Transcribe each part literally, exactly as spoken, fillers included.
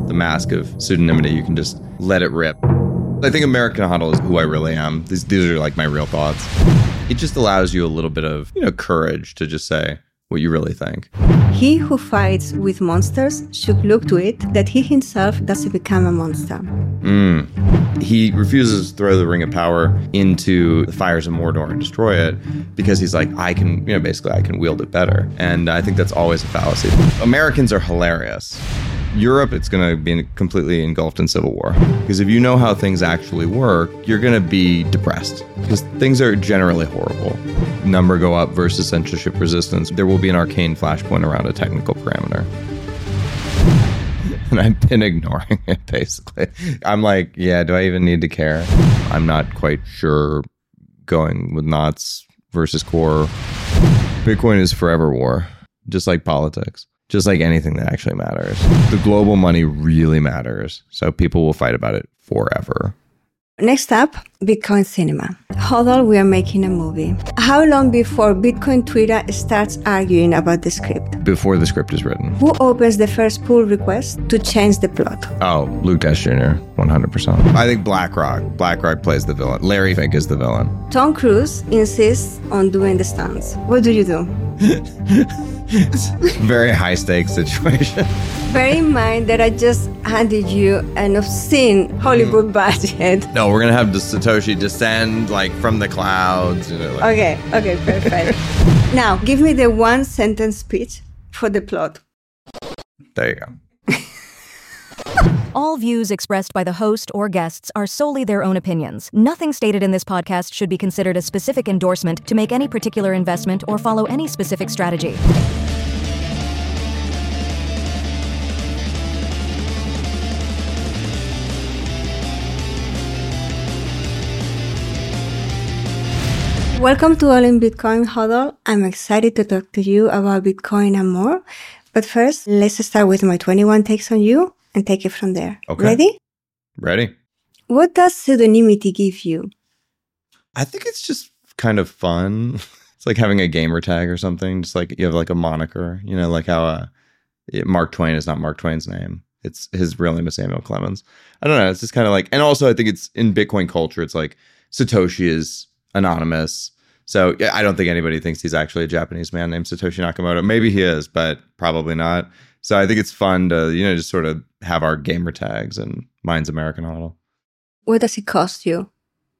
the mask of pseudonymity, you can just let it rip. I think American Huddle is who I really am. These, these are like my real thoughts. It just allows you a little bit of, you know, courage to just say what you really think. He who fights with monsters should look to it that he himself doesn't become a monster. Mm. He refuses to throw the Ring of Power into the fires of Mordor and destroy it because he's like, I can, you know, basically I can wield it better. And I think that's always a fallacy. Americans are hilarious. Europe, it's going to be completely engulfed in civil war. Because if you know how things actually work, you're going to be depressed. Because things are generally horrible. Number go up versus censorship resistance. There will be an arcane flashpoint around a technical parameter. And I've been ignoring it, basically. I'm like, yeah, do I even need to care? I'm not quite sure going with knots versus core. Bitcoin is forever war, just like politics. Just like anything that actually matters. The global money really matters, so people will fight about it forever. Next up, Bitcoin Cinema. Hodl, we are making a movie. How long before Bitcoin Twitter starts arguing about the script? Before the script is written. Who opens the first pull request to change the plot? Oh, Luke Dash Junior, one hundred percent. I think BlackRock. BlackRock plays the villain. Larry Fink is the villain. Tom Cruise insists on doing the stunts. What do you do? Very high stakes situation. Bear in mind that I just handed you an obscene Hollywood budget. No, we're gonna have the Satoshi descend like from the clouds. You know, like. Okay, okay, perfect. Now, give me the one sentence speech for the plot. There you go. All views expressed by the host or guests are solely their own opinions. Nothing stated in this podcast should be considered a specific endorsement to make any particular investment or follow any specific strategy. Welcome to All in Bitcoin Hodl. I'm excited to talk to you about Bitcoin and more. But first, let's start with my twenty-one takes on you and take it from there. Okay. Ready? Ready. What does pseudonymity give you? I think it's just kind of fun. It's like having a gamer tag or something. Just like you have like a moniker, you know, like how uh, Mark Twain is not Mark Twain's name. It's his real name is Samuel Clemens. I don't know. It's just kind of like, and also I think it's in Bitcoin culture. It's like Satoshi is anonymous. So yeah, I don't think anybody thinks he's actually a Japanese man named Satoshi Nakamoto. Maybe he is, but probably not. So I think it's fun to, you know, just sort of have our gamer tags, and mine's American Hodl. What does it cost you?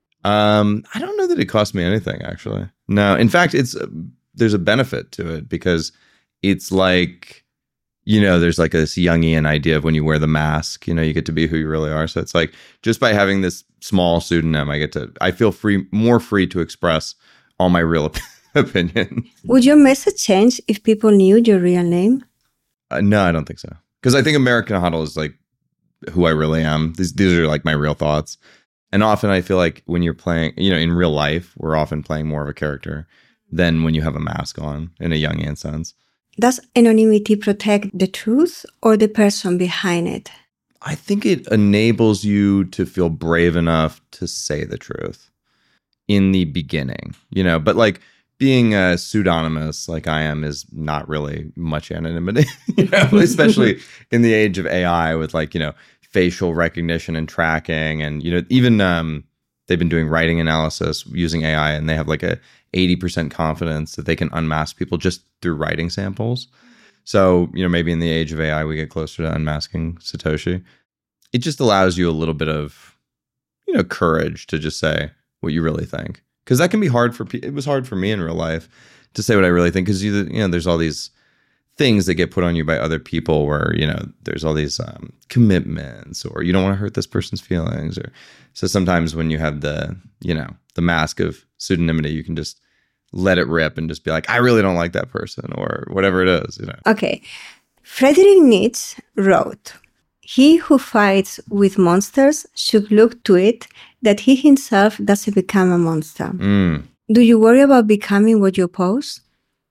Um, I don't know that it cost me anything, actually. No, in fact, it's uh, there's a benefit to it because it's like, you know, there's like this Jungian idea of when you wear the mask, you know, you get to be who you really are. So it's like just by having this small pseudonym, I get to, I feel free, more free to express all my real op- opinions. Would your message change if people knew your real name? Uh, no, I don't think so. Because I think American Hodl is like who I really am. These these are like my real thoughts. And often I feel like when you're playing, you know, in real life, we're often playing more of a character than when you have a mask on in a Jungian sense. Does anonymity protect the truth or the person behind it? I think it enables you to feel brave enough to say the truth in the beginning, you know, but like being a pseudonymous like I am is not really much anonymity, you know, especially in the age of A I with like, you know, facial recognition and tracking. And, you know, even um, they've been doing writing analysis using A I, and they have like a eighty percent confidence that they can unmask people just through writing samples. So, you know, maybe in the age of A I, we get closer to unmasking Satoshi. It just allows you a little bit of, you know, courage to just say what you really think. Because that can be hard for people. It was hard for me in real life to say what I really think. Because, you, you know, there's all these things that get put on you by other people where, you know, there's all these um, commitments, or you don't want to hurt this person's feelings. Or so sometimes when you have the, you know, the mask of pseudonymity, you can just let it rip and just be like, I really don't like that person, or whatever it is, you know. Okay. Friedrich Nietzsche wrote, "He who fights with monsters should look to it that he himself doesn't become a monster." Mm. Do you worry about becoming what you oppose?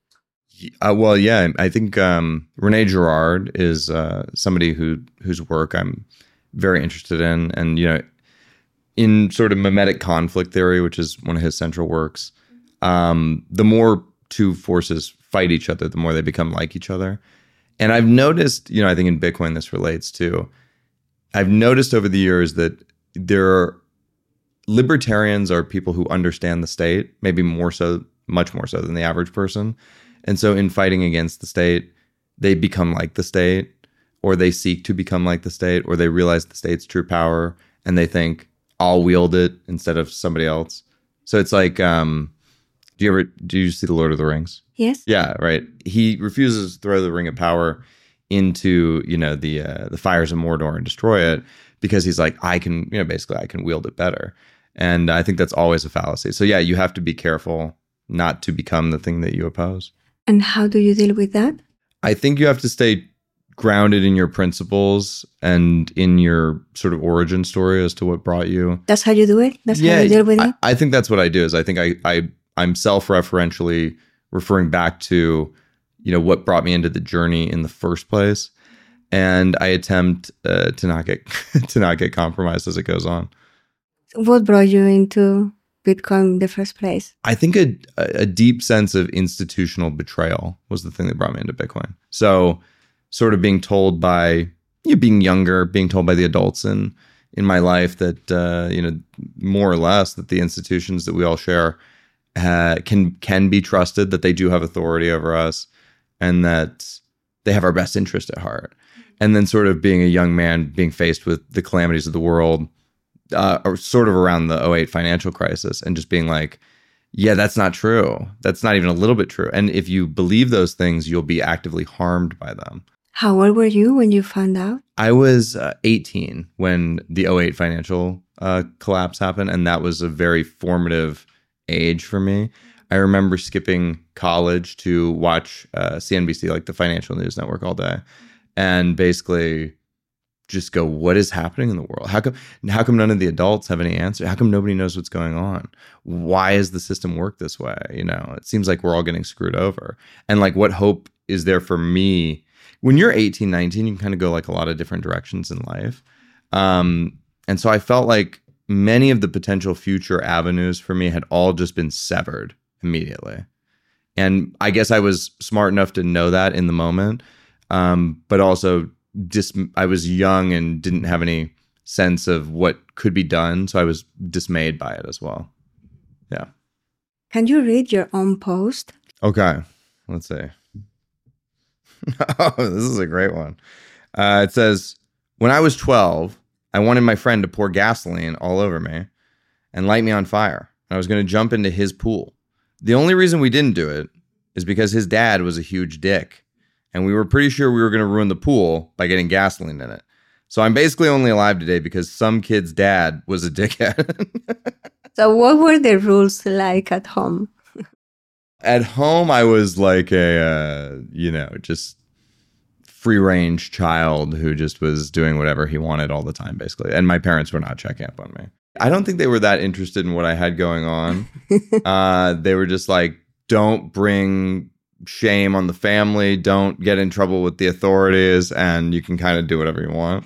Uh, well, yeah, I think um, Rene Girard is uh, somebody who whose work I'm very interested in. And, you know, in sort of mimetic conflict theory, which is one of his central works, um, the more two forces fight each other, the more they become like each other. And I've noticed, you know, I think in Bitcoin this relates to, I've noticed over the years that there are libertarians are people who understand the state, maybe more so, much more so than the average person. And so in fighting against the state, they become like the state, or they seek to become like the state, or they realize the state's true power and they think, I'll wield it instead of somebody else. So it's like, um, do you ever, do you see The Lord of the Rings? Yes. Yeah, right. He refuses to throw the Ring of Power into, you know, the uh, the fires of Mordor and destroy it because he's like, I can, you know, basically I can wield it better. And I think that's always a fallacy. So yeah, you have to be careful not to become the thing that you oppose. And how do you deal with that? I think you have to stay grounded in your principles and in your sort of origin story as to what brought you. That's how you do it? That's yeah, how you deal with I, it? I think that's what I do is I think I, I, I'm self-referentially referring back to, you know, what brought me into the journey in the first place. And I attempt uh, to not get to not get compromised as it goes on. What brought you into Bitcoin in the first place? I think a, a deep sense of institutional betrayal was the thing that brought me into Bitcoin. So sort of being told by, you know, being younger, being told by the adults in, in my life that, uh, you know, more or less that the institutions that we all share uh, can can be trusted, that they do have authority over us, and that they have our best interest at heart. And then sort of being a young man, being faced with the calamities of the world, uh, or sort of around the oh eight financial crisis, and just being like, yeah, that's not true. That's not even a little bit true. And if you believe those things, you'll be actively harmed by them. How old were you when you found out? I was uh, eighteen when the oh eight financial uh, collapse happened. And that was a very formative age for me. I remember skipping college to watch uh, C N B C, like the financial news network, all day. And basically just go, what is happening in the world? How come, how come none of the adults have any answer? How come nobody knows what's going on? Why does the system work this way? You know, it seems like we're all getting screwed over. And like, what hope is there for me? When you're eighteen, nineteen, you can kind of go like a lot of different directions in life. Um, and so I felt like many of the potential future avenues for me had all just been severed immediately. And I guess I was smart enough to know that in the moment. Um, but also just, I was young and didn't have any sense of what could be done. So I was dismayed by it as well. Yeah. Can you read your own post? Okay. Let's see. Oh, this is a great one. Uh, it says, when I was twelve, I wanted my friend to pour gasoline all over me and light me on fire. I was going to jump into his pool. The only reason we didn't do it is because his dad was a huge dick. And we were pretty sure we were going to ruin the pool by getting gasoline in it. So I'm basically only alive today because some kid's dad was a dickhead. So what were the rules like at home? At home, I was like a, uh, you know, just free-range child who just was doing whatever he wanted all the time, basically. And my parents were not checking up on me. I don't think they were that interested in what I had going on. uh, they were just like, don't bring shame on the family, don't get in trouble with the authorities, and you can kind of do whatever you want.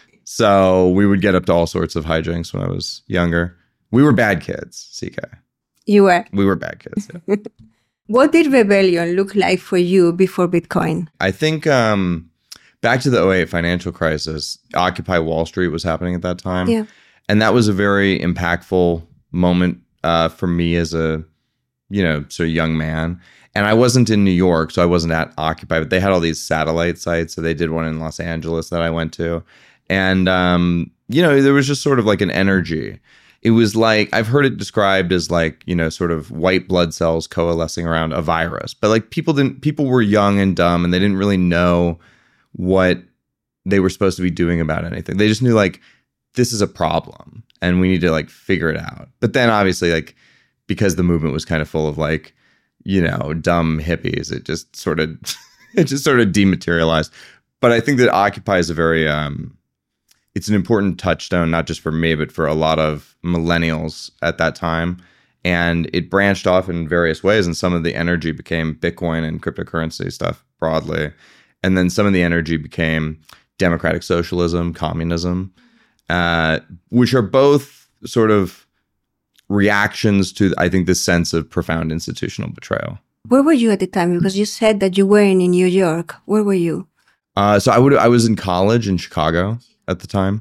So we would get up to all sorts of hijinks when I was younger. We were bad kids, C K. You were? We were bad kids, yeah. What did rebellion look like for you before Bitcoin? I think um, back to the oh eight financial crisis, Occupy Wall Street was happening at that time. Yeah. And that was a very impactful moment uh, for me as a, you know, sort of young man. And I wasn't in New York, so I wasn't at Occupy, but they had all these satellite sites. So they did one in Los Angeles that I went to. And, um, you know, there was just sort of like an energy. It was like, I've heard it described as like, you know, sort of white blood cells coalescing around a virus. But like people didn't, people were young and dumb and they didn't really know what they were supposed to be doing about anything. They just knew like, this is a problem and we need to like figure it out. But then obviously like, because the movement was kind of full of like, you know, dumb hippies, it just sort of, it just sort of dematerialized. But I think that Occupy is a very, um, it's an important touchstone, not just for me, but for a lot of millennials at that time. And it branched off in various ways. And some of the energy became Bitcoin and cryptocurrency stuff broadly. And then some of the energy became democratic socialism, communism, uh, which are both sort of reactions to, I think, this sense of profound institutional betrayal. Where were you at the time? Because you said that you were in New York. Where were you? Uh, so I would I was in college in Chicago at the time.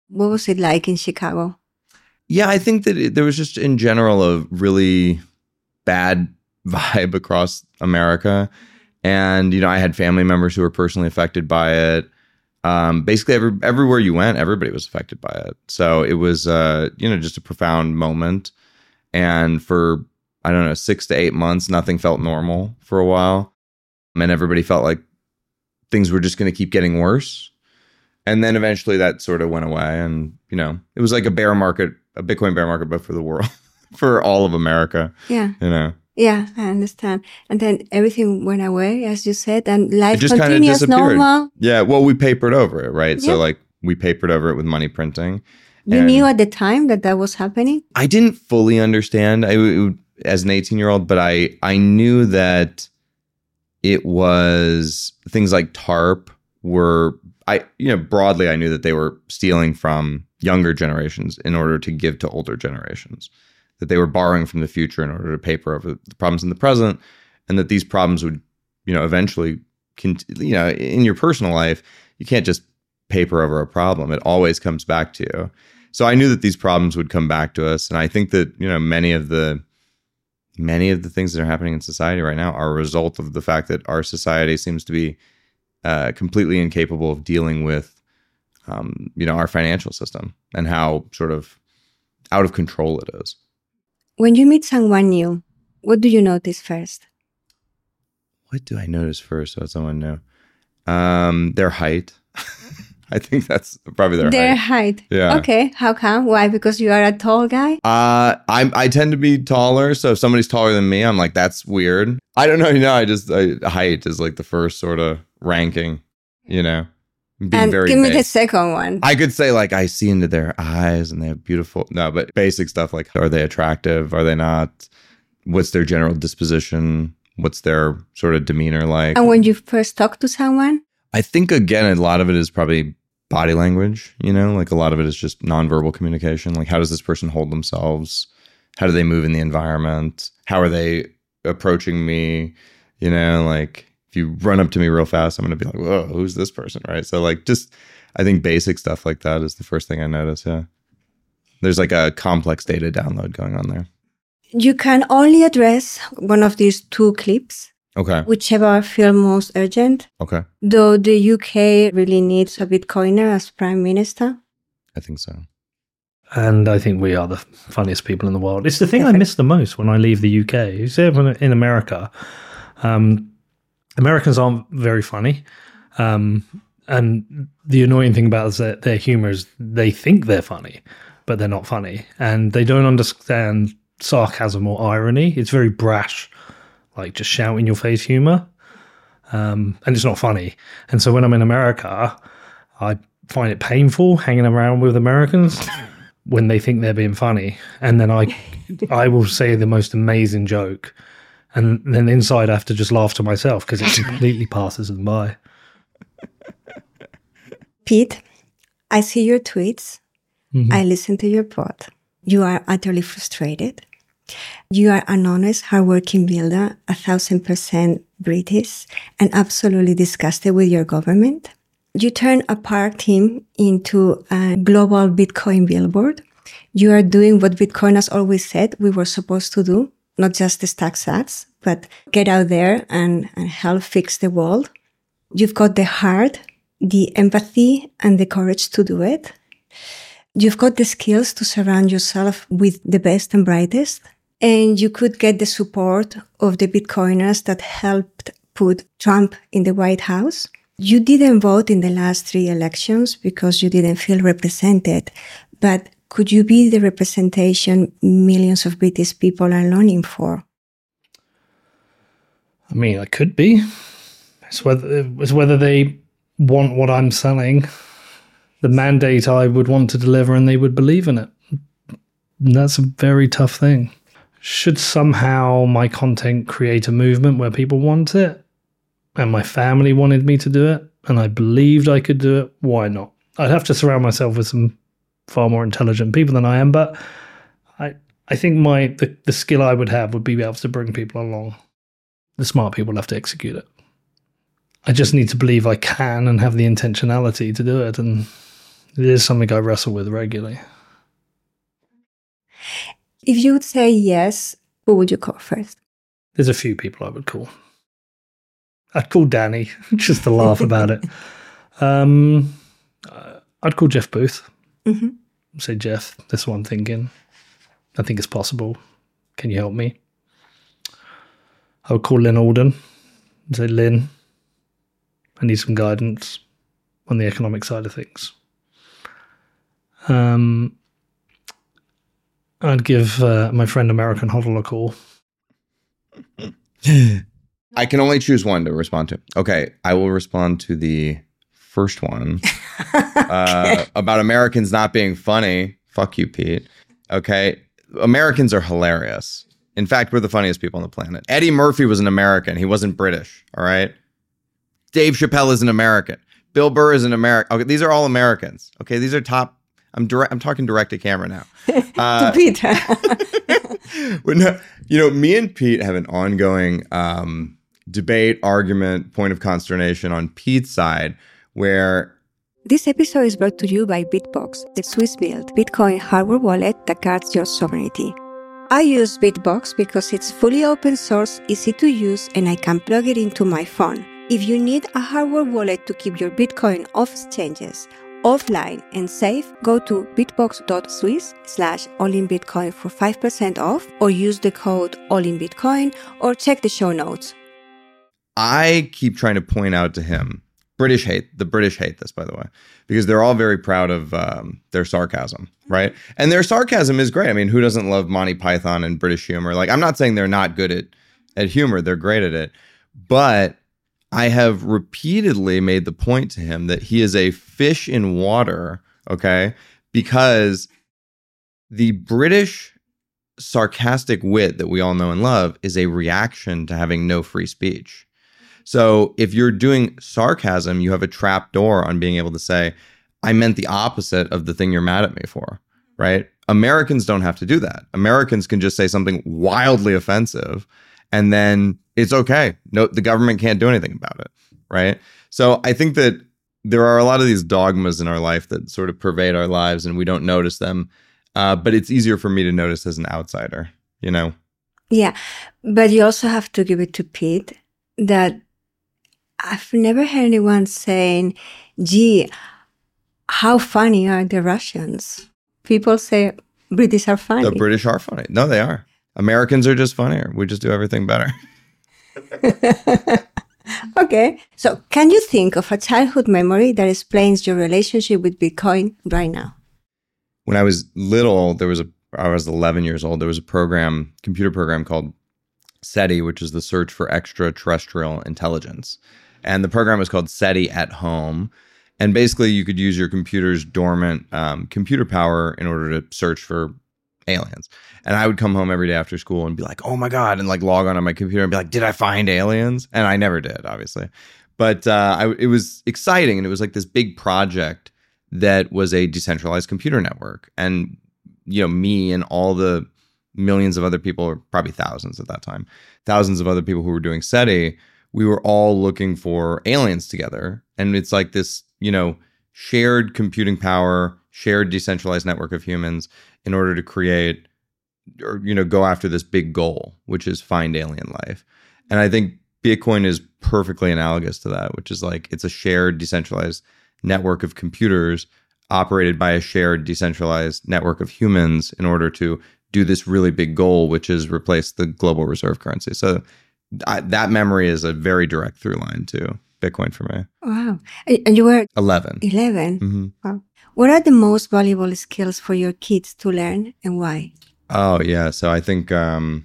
What was it like in Chicago? Yeah, I think that it, there was just in general a really bad vibe across America. And, you know, I had family members who were personally affected by it. Um, basically, every, everywhere you went, everybody was affected by it. So it was, uh, you know, just a profound moment. And for, I don't know, six to eight months, nothing felt normal for a while. And everybody felt like things were just going to keep getting worse. And then eventually that sort of went away. And, you know, it was like a bear market, a Bitcoin bear market, but for the world, for all of America. Yeah. You know. Yeah, I understand. And then everything went away, as you said, and life it just continues normal. Yeah, well, we papered over it, right? Yeah. So like we papered over it with money printing. You knew at the time that that was happening? I didn't fully understand I, it, as an eighteen-year-old, but I I knew that it was things like TARP were, I you know, broadly I knew that they were stealing from younger generations in order to give to older generations, that they were borrowing from the future in order to paper over the problems in the present, and that these problems would, you know, eventually, cont- you know, in your personal life, you can't just paper over a problem. It always comes back to you. So I knew that these problems would come back to us. And I think that, you know, many of the many of the things that are happening in society right now are a result of the fact that our society seems to be uh, completely incapable of dealing with, um, you know, our financial system and how sort of out of control it is. When you meet someone new, what do you notice first? What do I notice first about someone new? Um, their height. I think that's probably their, their height. height. Yeah. Okay. How come? Why? Because you are a tall guy? Uh, I I tend to be taller. So if somebody's taller than me, I'm like, that's weird. I don't know. You know, I just, I, height is like the first sort of ranking, you know. Being and very give me big. the second one. I could say like I see into their eyes and they have beautiful, no, but basic stuff like, are they attractive? Are they not? What's their general disposition? What's their sort of demeanor like? And when you first talk to someone? I think, again, a lot of it is probably body language, you know, like a lot of it is just nonverbal communication. Like, how does this person hold themselves? How do they move in the environment? How are they approaching me? You know, like if you run up to me real fast, I'm going to be like, whoa, who's this person? Right. So like just, I think basic stuff like that is the first thing I notice. Yeah. There's like a complex data download going on there. You can only address one of these two clips. Okay. Whichever feel most urgent. Okay. Though the U K really needs a Bitcoiner as Prime Minister. I think so. And I think we are the funniest people in the world. It's the thing I miss the most when I leave the U K. You see, in America, um, Americans aren't very funny. Um, and the annoying thing about their, their humor is they think they're funny, but they're not funny. And they don't understand sarcasm or irony. It's very brash, like just shout in your face humor. Um, and it's not funny. And so when I'm in America, I find it painful hanging around with Americans when they think they're being funny. And then I, I will say the most amazing joke. And then inside I have to just laugh to myself because it completely passes them by. Pete, I see your tweets. Mm-hmm. I listen to your pod. You are utterly frustrated. You are an honest, hardworking builder, a thousand percent British, and absolutely disgusted with your government. You turn a park team into a global Bitcoin billboard. You are doing what Bitcoiners always said we were supposed to do, not just stack sats, but get out there and, and help fix the world. You've got the heart, the empathy, and the courage to do it. You've got the skills to surround yourself with the best and brightest. And you could get the support of the Bitcoiners that helped put Trump in the White House. You didn't vote in the last three elections because you didn't feel represented. But could you be the representation millions of British people are longing for? I mean, I could be. It's whether, it's whether they want what I'm selling, the mandate I would want to deliver, and they would believe in it. And that's a very tough thing. Should somehow my content create a movement where people want it, and my family wanted me to do it, and I believed I could do it, why not? I'd have to surround myself with some far more intelligent people than I am, but I I think my the, the skill I would have would be able to bring people along. The smart people have to execute it. I just need to believe I can and have the intentionality to do it, and It is something I wrestle with regularly. If you would say yes, who would you call first? There's a few people I would call. I'd call Danny, just to laugh about it. Um, I'd call Jeff Booth. Mm-hmm. Say, Jeff, this is what I'm thinking. I think it's possible. Can you help me? I would call Lynn Alden and say, Lynn, I need some guidance on the economic side of things. Um, I'd give uh, my friend American Hoddle a call. I can only choose one to respond to. Okay, I will respond to the first one uh, about Americans not being funny. Fuck you, Pete. Okay, Americans are hilarious. In fact, we're the funniest people on the planet. Eddie Murphy was an American. He wasn't British, all right? Dave Chappelle is an American. Bill Burr is an American. Okay, these are all Americans. Okay, these are top. I'm direct. I'm talking direct to camera now. Uh, to Pete. Well, no, you know, me and Pete have an ongoing um, debate, argument, point of consternation on Pete's side, where this episode is brought to you by Bitbox, the Swiss-built Bitcoin hardware wallet that guards your sovereignty. I use Bitbox because it's fully open source, easy to use, and I can plug it into my phone. If you need a hardware wallet to keep your Bitcoin off exchanges, offline and safe, go to bitbox.swiss slash allinbitcoin for five percent off, or use the code allinbitcoin, or check the show notes. I keep trying to point out to him, British hate, the British hate this, by the way, because they're all very proud of um, their sarcasm, right? And their sarcasm is great. I mean, who doesn't love Monty Python and British humor? Like, I'm not saying they're not good at, at humor. They're great at it. But I have repeatedly made the point to him that he is a fish in water, okay? Because the British sarcastic wit that we all know and love is a reaction to having no free speech. So if you're doing sarcasm, you have a trap door on being able to say, I meant the opposite of the thing you're mad at me for, right? Americans don't have to do that. Americans can just say something wildly offensive, and then it's okay. No, the government can't do anything about it, right? So I think that there are a lot of these dogmas in our life that sort of pervade our lives and we don't notice them. Uh, but it's easier for me to notice as an outsider, you know? Yeah, but you also have to give it to Pete that I've never heard anyone saying, gee, how funny are the Russians? People say British are funny. The British are funny. No, they are. Americans are just funnier. We just do everything better. Okay. So can you think of a childhood memory that explains your relationship with Bitcoin right now? When I was little, there was a, I was eleven years old, there was a program, computer program called SETI, which is the Search for Extraterrestrial Intelligence. And the program was called SETI at Home. And basically you could use your computer's dormant um, computer power in order to search for aliens. And I would come home every day after school and be like, oh my God, and like log on on my computer and be like, did I find aliens? And I never did, obviously. But uh, I, it was exciting. And it was like this big project that was a decentralized computer network. And, you know, me and all the millions of other people, or probably thousands at that time, thousands of other people who were doing SETI, we were all looking for aliens together. And it's like this, you know, shared computing power, shared decentralized network of humans in order to create or, you know, go after this big goal, which is find alien life. And I think Bitcoin is perfectly analogous to that, which is like, it's a shared decentralized network of computers operated by a shared decentralized network of humans in order to do this really big goal, which is replace the global reserve currency. So I, that memory is a very direct through line to Bitcoin for me. Wow. And you were eleven. eleven. Mm-hmm. Wow. What are the most valuable skills for your kids to learn and why? Oh, yeah. So I think um,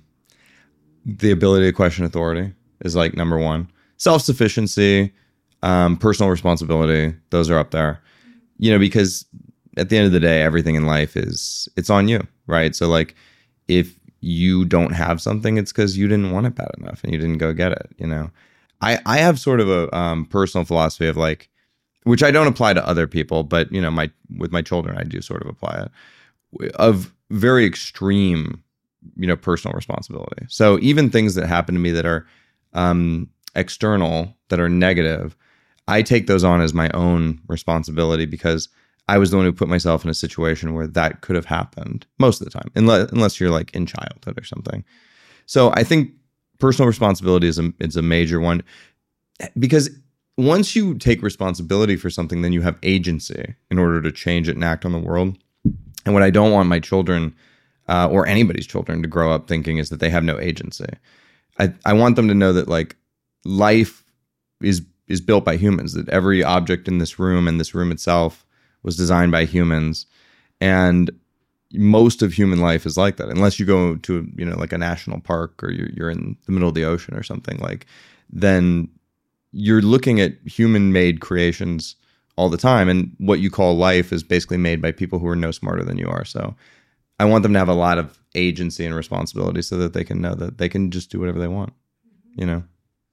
the ability to question authority is like number one. Self-sufficiency, um, personal responsibility, those are up there. You know, because at the end of the day, everything in life is, it's on you, right? So like if you don't have something, it's because you didn't want it bad enough and you didn't go get it, you know? I, I have sort of a um, personal philosophy of like, which I don't apply to other people, but, you know, my with my children, I do sort of apply it, of very extreme, you know, personal responsibility. So even things that happen to me that are um, external, that are negative, I take those on as my own responsibility because I was the one who put myself in a situation where that could have happened most of the time, unless, unless you're like in childhood or something. So I think personal responsibility is a, is a major one, because once you take responsibility for something, then you have agency in order to change it and act on the world. And what I don't want my children uh, or anybody's children to grow up thinking is that they have no agency. I, I want them to know that like life is is built by humans, that every object in this room and this room itself was designed by humans. And most of human life is like that, unless you go to, you know, like a national park or you're, you're in the middle of the ocean or something, like, then you're looking at human-made creations all the time. And what you call life is basically made by people who are no smarter than you are. So I want them to have a lot of agency and responsibility so that they can know that they can just do whatever they want, you know?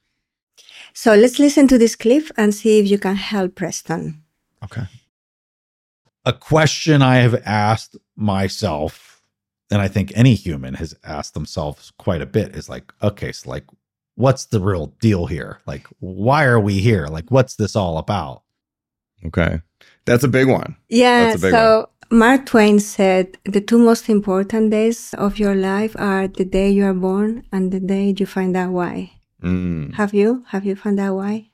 So let's listen to this clip and see if you can help Preston. Okay. A question I have asked myself, and I think any human has asked themselves quite a bit, is like, okay, so like, what's the real deal here? Like, why are we here? Like, what's this all about? Okay. That's a big one. Yeah. That's a big so one. Mark Twain said the two most important days of your life are the day you are born and the day you find out why. Mm. Have you? Have you found out why?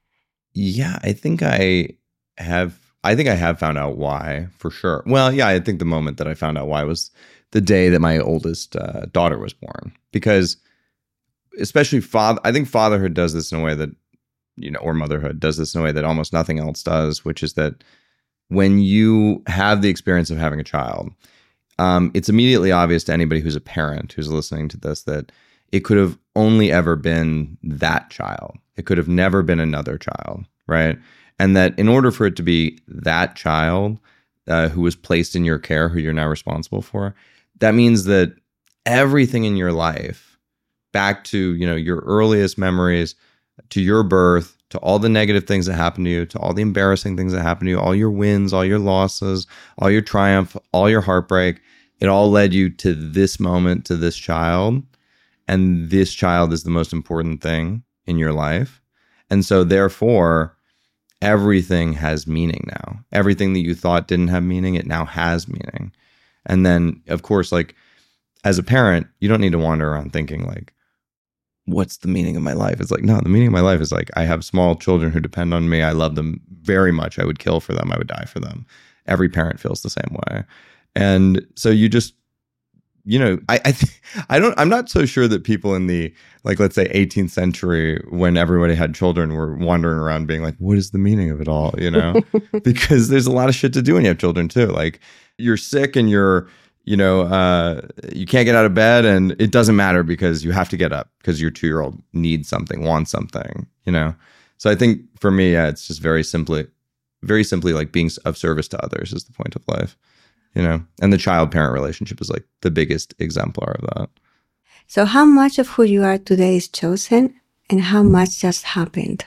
Yeah, I think I have. I think I have found out why, for sure. Well, yeah, I think the moment that I found out why was the day that my oldest uh, daughter was born. Because especially father, I think fatherhood does this in a way that, you know, or motherhood does this in a way that almost nothing else does, which is that when you have the experience of having a child, um, it's immediately obvious to anybody who's a parent who's listening to this that it could have only ever been that child. It could have never been another child, right? And that in order for it to be that child uh, who was placed in your care, who you're now responsible for, that means that everything in your life, back to, you know, your earliest memories, to your birth, to all the negative things that happened to you, to all the embarrassing things that happened to you, all your wins, all your losses, all your triumph, all your heartbreak, it all led you to this moment, to this child. And this child is the most important thing in your life. And so therefore, everything has meaning now. Everything that you thought didn't have meaning, it now has meaning. And then, of course, like as a parent, you don't need to wander around thinking like, what's the meaning of my life? It's like, no, the meaning of my life is like, I have small children who depend on me. I love them very much. I would kill for them. I would die for them. Every parent feels the same way. And so you just, you know, I I, th- I don't, I'm not so sure that people in the, like, let's say eighteenth century, when everybody had children, were wandering around being like, what is the meaning of it all? You know, because there's a lot of shit to do when you have children too. Like you're sick and you're, you know, uh, you can't get out of bed and it doesn't matter because you have to get up because your two-year-old needs something, wants something, you know? So I think for me, yeah, it's just very simply, very simply like being of service to others is the point of life. You know, and the child-parent relationship is like the biggest exemplar of that. So how much of who you are today is chosen and how much just happened?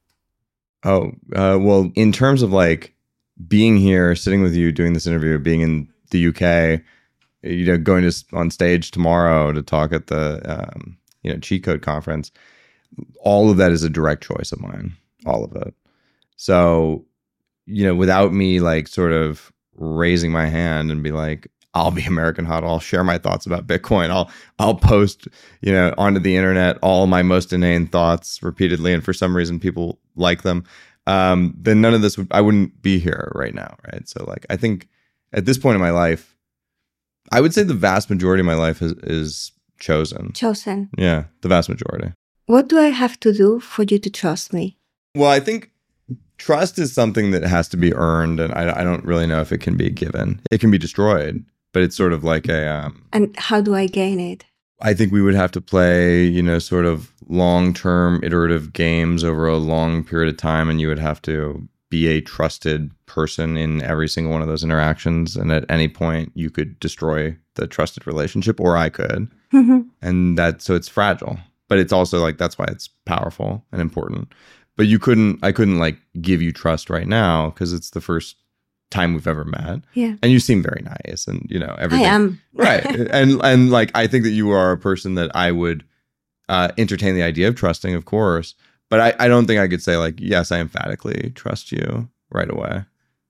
Oh, uh, well, in terms of like being here, sitting with you, doing this interview, being in the U K, you know, going to on stage tomorrow to talk at the, um, you know, Cheat Code conference, all of that is a direct choice of mine, all of it. So, you know, without me like sort of raising my hand and be like, I'll be American Huddle, I'll share my thoughts about Bitcoin, I'll I'll post, you know, onto the internet all my most inane thoughts repeatedly, and for some reason people like them, um, then none of this would, I wouldn't be here right now, right? So like, I think at this point in my life, I would say the vast majority of my life is, is chosen. Chosen. Yeah, the vast majority. What do I have to do for you to trust me? Well, I think trust is something that has to be earned, and I, I don't really know if it can be given. It can be destroyed, but it's sort of like a... Um, and how do I gain it? I think we would have to play, you know, sort of long-term iterative games over a long period of time, and you would have to be a trusted person in every single one of those interactions. And at any point, you could destroy the trusted relationship, or I could. Mm-hmm. And that, so it's fragile. But it's also like, that's why it's powerful and important. But you couldn't, I couldn't like give you trust right now because it's the first time we've ever met. Yeah. And you seem very nice and, you know, everything. I am. Right. And, and like, I think that you are a person that I would uh, entertain the idea of trusting, of course. But I, I don't think I could say like, yes, I emphatically trust you right away.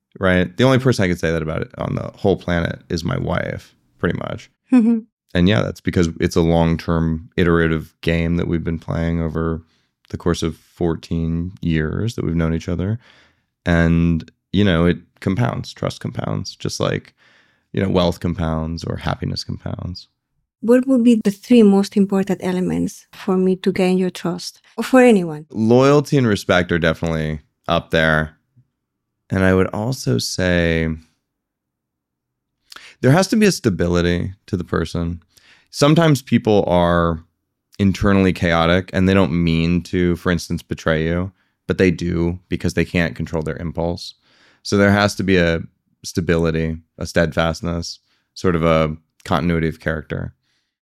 right? The only person I could say that about it on the whole planet is my wife, pretty much. Mm-hmm. And yeah, that's because it's a long-term iterative game that we've been playing over the course of fourteen years that we've known each other. And, you know, it compounds, trust compounds, just like, you know, wealth compounds or happiness compounds. What would be the three most important elements for me to gain your trust, or for anyone? Loyalty and respect are definitely up there. And I would also say there has to be a stability to the person. Sometimes people are internally chaotic and they don't mean to, for instance, betray you, but they do because they can't control their impulse. So there has to be a stability, a steadfastness, sort of a continuity of character.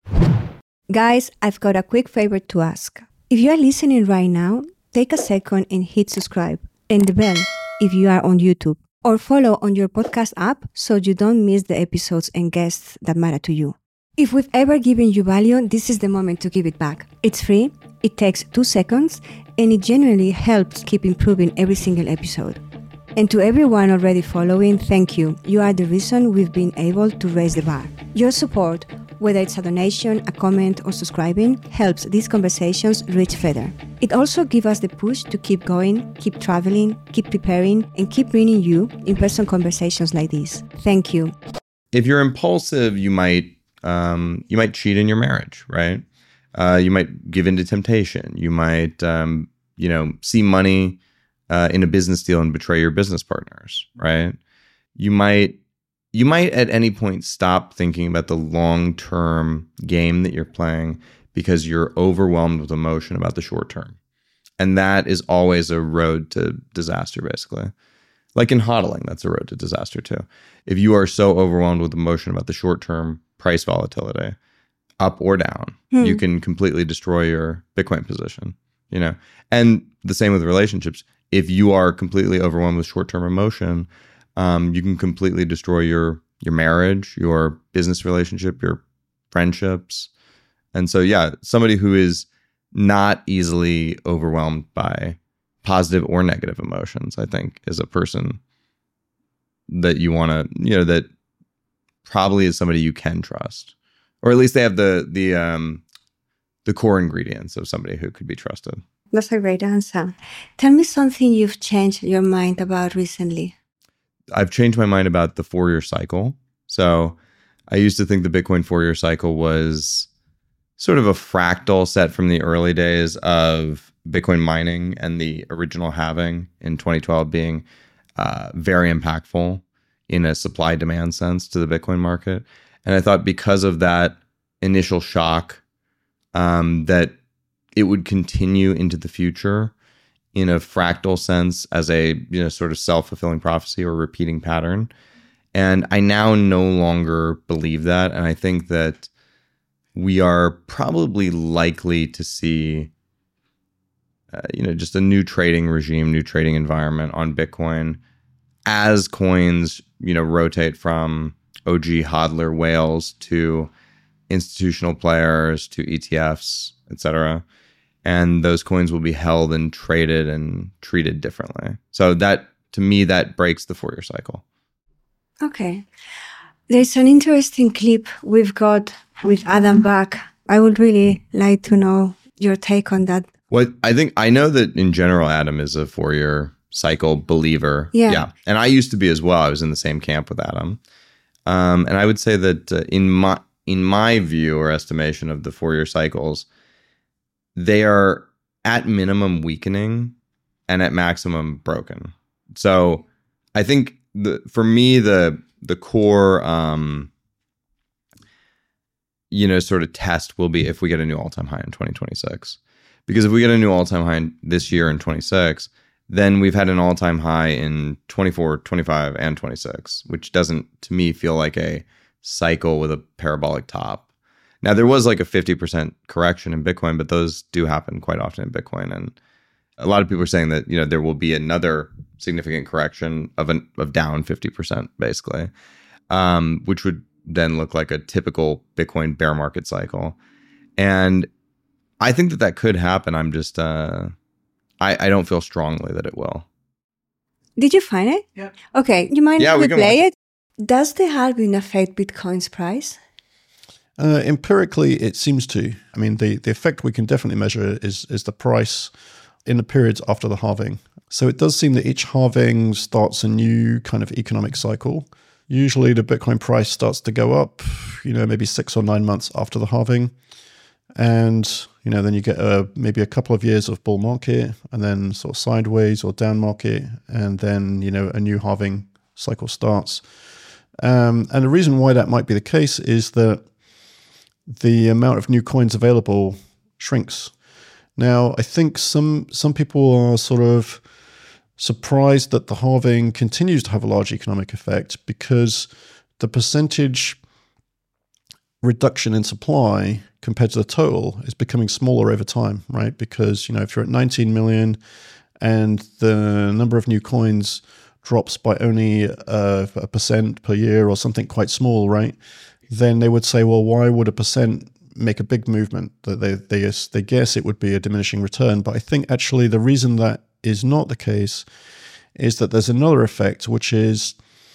Guys, I've got a quick favor to ask. If you are listening right now, take a second and hit subscribe and the bell if you are on YouTube, or follow on your podcast app so you don't miss the episodes and guests that matter to you. If we've ever given you value, this is the moment to give it back. It's free, it takes two seconds, and it genuinely helps keep improving every single episode. And to everyone already following, thank you. You are the reason we've been able to raise the bar. Your support, whether it's a donation, a comment, or subscribing, helps these conversations reach further. It also gives us the push to keep going, keep traveling, keep preparing, and keep bringing you in-person conversations like this. Thank you. If you're impulsive, you might um, you might cheat in your marriage, right? Uh, you might give in to temptation. You might um, you know see money uh, in a business deal and betray your business partners, right? You might. You might at any point stop thinking about the long-term game that you're playing because you're overwhelmed with emotion about the short term. And that is always a road to disaster, basically. Like in hodling, that's a road to disaster too. If you are so overwhelmed with emotion about the short-term price volatility, up or down, hmm. you can completely destroy your Bitcoin position, you know? And the same with relationships. If you are completely overwhelmed with short-term emotion, Um, you can completely destroy your your marriage, your business relationship, your friendships. And so, yeah, somebody who is not easily overwhelmed by positive or negative emotions, I think, is a person that you want to, you know, that probably is somebody you can trust. Or at least they have the the um, the core ingredients of somebody who could be trusted. That's a great answer. Tell me something you've changed your mind about recently. I've changed my mind about the four-year cycle. So I used to think the Bitcoin four-year cycle was sort of a fractal set from the early days of Bitcoin mining and the original halving in twenty twelve being uh, very impactful in a supply-demand sense to the Bitcoin market. And I thought because of that initial shock, um, that it would continue into the future in a fractal sense as a, you know, sort of self-fulfilling prophecy or repeating pattern. And I now no longer believe that. And I think that we are probably likely to see, uh, you know, just a new trading regime, new trading environment on Bitcoin as coins, you know, rotate from O G hodler whales to institutional players to E T Fs, et cetera. And those coins will be held and traded and treated differently. So that, to me, that breaks the four-year cycle. Okay. There's an interesting clip we've got with Adam Back. I would really like to know your take on that. Well, I think, I know that in general, Adam is a four-year cycle believer. Yeah. yeah. And I used to be as well. I was in the same camp with Adam. Um, and I would say that uh, in my in my view or estimation of the four-year cycles, they are at minimum weakening and at maximum broken. So I think the for me, the the core, um, you know, sort of test will be if we get a new all-time high in twenty twenty-six. Because if we get a new all-time high this year in twenty-six, then we've had an all-time high in twenty-four, twenty-five, and twenty-six, which doesn't, to me, feel like a cycle with a parabolic top. Now, there was like a fifty percent correction in Bitcoin, but those do happen quite often in Bitcoin. And a lot of people are saying that, you know, there will be another significant correction of an, of down fifty percent, basically, um, which would then look like a typical Bitcoin bear market cycle. And I think that that could happen. I'm just, uh, I, I don't feel strongly that it will. Did you find it? Yeah. Okay. You mind Yeah, if we we can play watch it? Does the halving affect Bitcoin's price? Uh, empirically, it seems to. I mean, the, the effect we can definitely measure is is the price in the periods after the halving. So it does seem that each halving starts a new kind of economic cycle. Usually the Bitcoin price starts to go up, you know, maybe six or nine months after the halving. And, you know, then you get a, maybe a couple of years of bull market and then sort of sideways or down market. And then, you know, a new halving cycle starts. Um, and the reason why that might be the case is that the amount of new coins available shrinks. Now, I think some some people are sort of surprised that the halving continues to have a large economic effect because the percentage reduction in supply compared to the total is becoming smaller over time, right? Because, you know, if you're at nineteen million and the number of new coins drops by only a, a percent per year or something quite small, right? Then they would say, well, why would a percent make a big movement? They, they, they guess it would be a diminishing return. But I think actually the reason that is not the case is that there's another effect, which is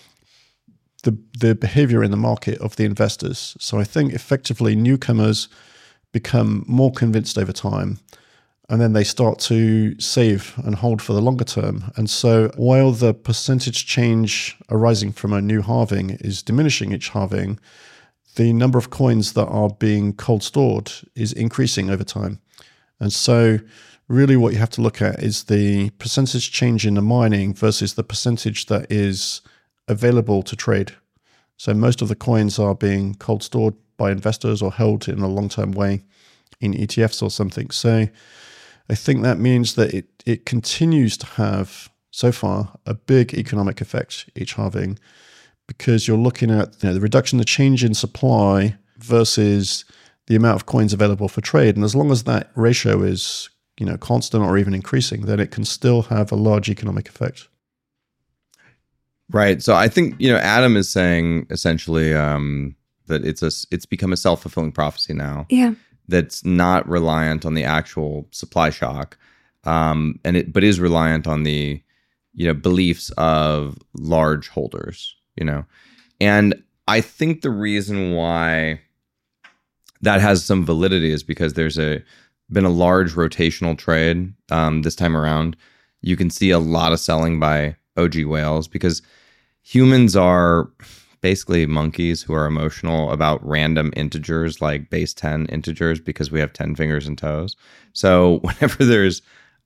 the the behavior in the market of the investors. So I think effectively newcomers become more convinced over time, and then they start to save and hold for the longer term. And so while the percentage change arising from a new halving is diminishing each halving, the number of coins that are being cold stored is increasing over time. And so really what you have to look at is the percentage change in the mining versus the percentage that is available to trade. So most of the coins are being cold stored by investors or held in a long-term way in E T Fs or something. So I think that means that it, it continues to have, so far, a big economic effect, each halving, because you're looking at, you know, the reduction, the change in supply versus the amount of coins available for trade. And as long as that ratio is, you know, constant or even increasing, then it can still have a large economic effect. Right. So I think, you know, Adam is saying essentially um, that it's a it's become a self-fulfilling prophecy now. Yeah. That's not reliant on the actual supply shock, um, and it but is reliant on the, you know, beliefs of large holders. You know, and I think the reason why that has some validity is because there's a been a large rotational trade um, this time around. You can see a lot of selling by O G whales because humans are basically monkeys who are emotional about random integers like base ten integers because we have ten fingers and toes. So whenever there's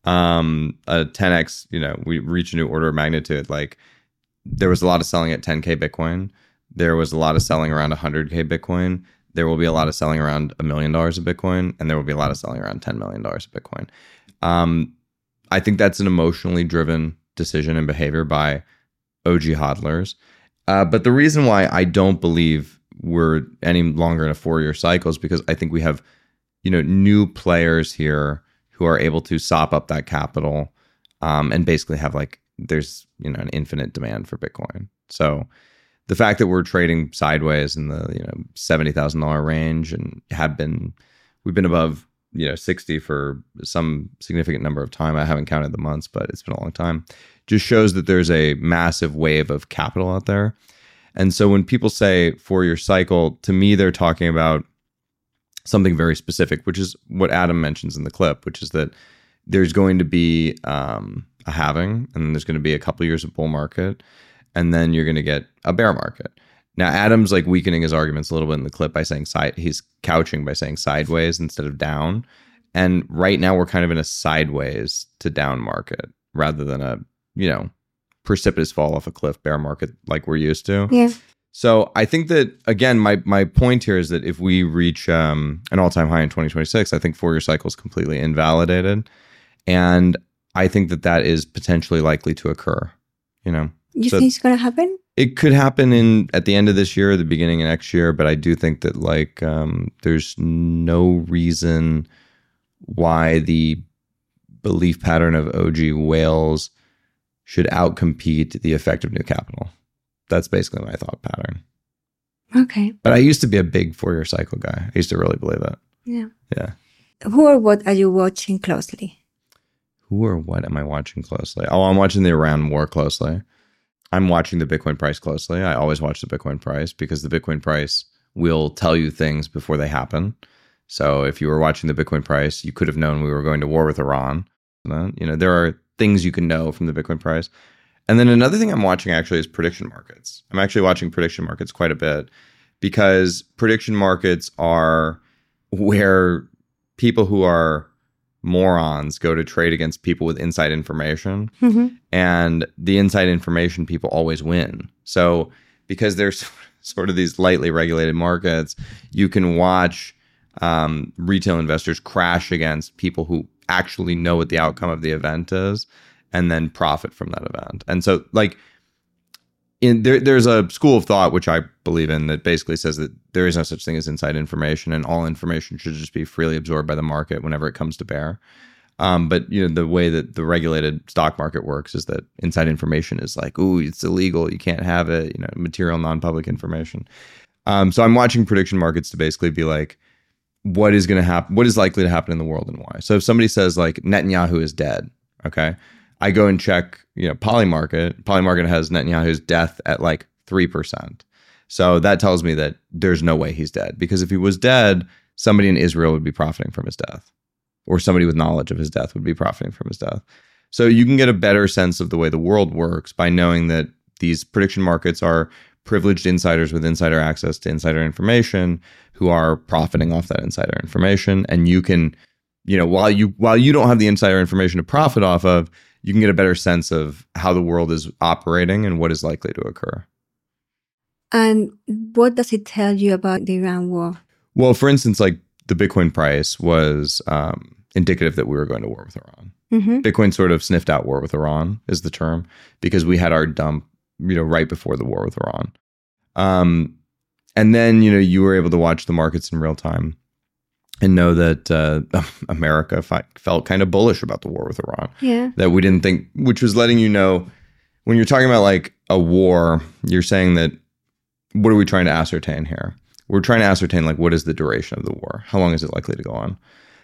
um, a ten x, you know, we reach a new order of magnitude, like there was a lot of selling at ten K Bitcoin. There was a lot of selling around one hundred K Bitcoin. There will be a lot of selling around a million dollars of Bitcoin, and there will be a lot of selling around ten million dollars of Bitcoin. Um, I think that's an emotionally driven decision and behavior by O G hodlers. Uh, but the reason why I don't believe we're any longer in a four-year cycle is because I think we have, you know, new players here who are able to sop up that capital um, and basically have like, there's, you know, an infinite demand for Bitcoin. So the fact that we're trading sideways in the, you know, seventy thousand dollars range and have been, we've been above, you know, sixty for some significant number of time. I haven't counted the months, but it's been a long time. Just shows that there's a massive wave of capital out there. And so when people say four-year cycle, to me, they're talking about something very specific, which is what Adam mentions in the clip, which is that there's going to be um, a halving, and then there's going to be a couple years of bull market, and then you're going to get a bear market. Now, Adam's like weakening his arguments a little bit in the clip by saying side, he's couching by saying sideways instead of down. And right now we're kind of in a sideways to down market rather than a, you know, precipitous fall off a cliff bear market like we're used to. Yeah. So I think that, again, my my point here is that if we reach um, an all-time high in twenty twenty-six, I think four-year cycle is completely invalidated. And I think that that is potentially likely to occur, you know. You so think it's going to happen? It could happen in at the end of this year or the beginning of next year, but I do think that like um, there's no reason why the belief pattern of O G whales should outcompete the effect of new capital. That's basically my thought pattern. Okay. But I used to be a big four-year cycle guy. I used to really believe it. Yeah. Yeah. Who or what are you watching closely? who or what am I watching closely? Oh, I'm watching the Iran war closely. I'm watching the Bitcoin price closely. I always watch the Bitcoin price because the Bitcoin price will tell you things before they happen. So if you were watching the Bitcoin price, you could have known we were going to war with Iran. You know, there are things you can know from the Bitcoin price. And then another thing I'm watching actually is prediction markets. I'm actually watching prediction markets quite a bit because prediction markets are where people who are morons go to trade against people with inside information. Mm-hmm. And the inside information people always win. So because there's sort of these lightly regulated markets, you can watch um, retail investors crash against people who actually know what the outcome of the event is and then profit from that event. And so like in there, there's a school of thought, which I believe in, that basically says that there is no such thing as inside information and all information should just be freely absorbed by the market whenever it comes to bear. Um, but you know, the way that the regulated stock market works is that inside information is like, ooh, it's illegal, you can't have it, you know, material non-public information. Um, so I'm watching prediction markets to basically be like, what is going to happen? What is likely to happen in the world and why? So if somebody says like Netanyahu is dead, okay, I go and check, you know, Polymarket. Polymarket has Netanyahu's death at like three percent. So that tells me that there's no way he's dead, because if he was dead, somebody in Israel would be profiting from his death, or somebody with knowledge of his death would be profiting from his death. So you can get a better sense of the way the world works by knowing that these prediction markets are privileged insiders with insider access to insider information who are profiting off that insider information. And you can, you know, while you while you don't have the insider information to profit off of, you can get a better sense of how the world is operating and what is likely to occur. And what does it tell you about the Iran war? Well, for instance, like the Bitcoin price was um, indicative that we were going to war with Iran. Mm-hmm. Bitcoin sort of sniffed out war with Iran is the term, because we had our dump, you know, right before the war with Iran. Um, and then, you know, you were able to watch the markets in real time and know that uh, America fi- felt kind of bullish about the war with Iran. Yeah. That we didn't think, which was letting you know, when you're talking about like a war, you're saying that, what are we trying to ascertain here? We're trying to ascertain like, what is the duration of the war? How long is it likely to go on?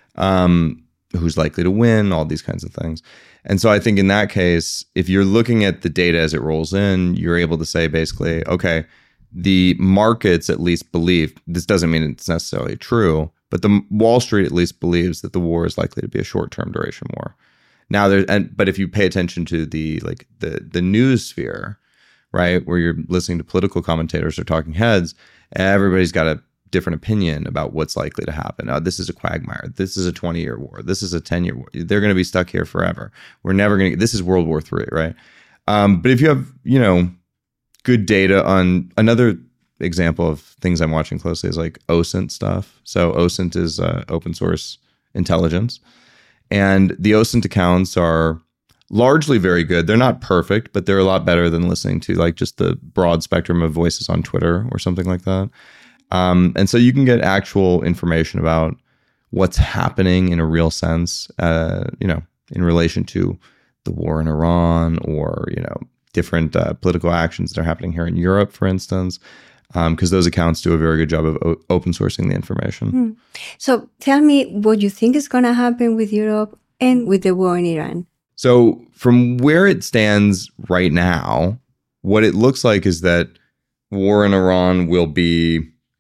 Um, who's likely to win? All these kinds of things. And so I think in that case, if you're looking at the data as it rolls in, you're able to say basically, okay, the markets at least believe, this doesn't mean it's necessarily true, but the Wall Street at least believes that the war is likely to be a short-term duration war. Now there's, and but if you pay attention to the like the the news sphere, right, where you're listening to political commentators or talking heads, everybody's got a different opinion about what's likely to happen. Oh, this is a quagmire. This is a twenty-year war. This is a ten-year war. They're going to be stuck here forever. We're never going to. This is World War Three, right? Um, but if you have, you know, good data on another example of things I'm watching closely is like OSINT stuff. So OSINT is uh, open source intelligence, and the OSINT accounts are largely very good. They're not perfect, but they're a lot better than listening to like just the broad spectrum of voices on Twitter or something like that. Um, and so you can get actual information about what's happening in a real sense, uh, you know, in relation to the war in Iran, or, you know, different uh, political actions that are happening here in Europe, for instance, because um, those accounts do a very good job of o- open sourcing the information. Hmm. So tell me what you think is going to happen with Europe and with the war in Iran. So from where it stands right now, what it looks like is that war in Iran will be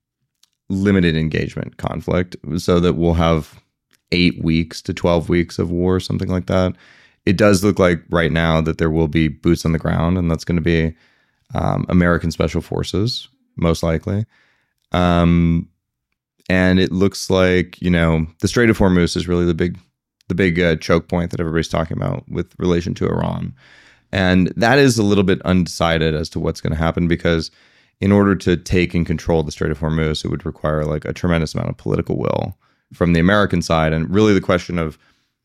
limited engagement conflict, so that we'll have eight weeks to twelve weeks of war, something like that. It does look like right now that there will be boots on the ground, and that's going to be um, American Special Forces, most likely. Um, and it looks like, you know, the Strait of Hormuz is really the big the big uh, choke point that everybody's talking about with relation to Iran. And that is a little bit undecided as to what's going to happen, because in order to take and control the Strait of Hormuz, it would require like a tremendous amount of political will from the American side. And really the question of,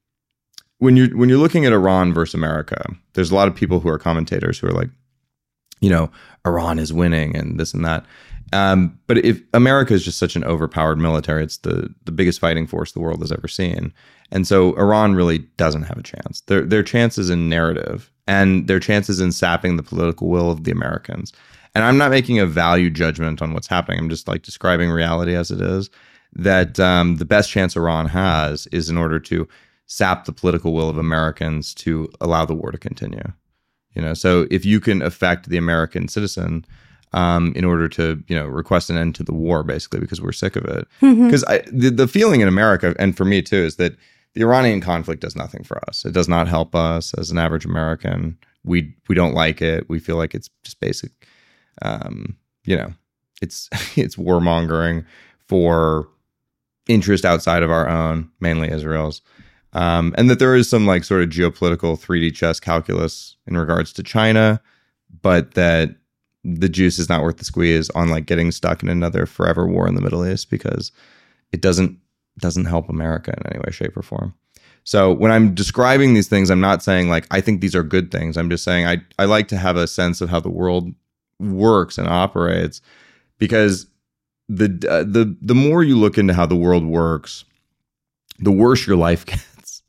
when you're, when you're looking at Iran versus America, there's a lot of people who are commentators who are like, you know, Iran is winning and this and that. Um, but if America is just such an overpowered military, it's the, the biggest fighting force the world has ever seen. And so Iran really doesn't have a chance. Their, their chance is in narrative, and their chance is in sapping the political will of the Americans. And I'm not making a value judgment on what's happening. I'm just like describing reality as it is, that um, the best chance Iran has is in order to sap the political will of Americans to allow the war to continue. You know, so if you can affect the American citizen um, in order to, you know, request an end to the war, basically, because we're sick of it. Because mm-hmm. the, the feeling in America, and for me too, is that the Iranian conflict does nothing for us. It does not help us as an average American. We we don't like it. We feel like it's just basic, um, you know, it's it's warmongering for interest outside of our own, mainly Israel's. Um, and that there is some like sort of geopolitical three D chess calculus in regards to China, but that the juice is not worth the squeeze on like getting stuck in another forever war in the Middle East, because it doesn't doesn't help America in any way, shape, or form. So when I'm describing these things, I'm not saying like I think these are good things. I'm just saying I I like to have a sense of how the world works and operates, because the uh, the the more you look into how the world works, the worse your life gets.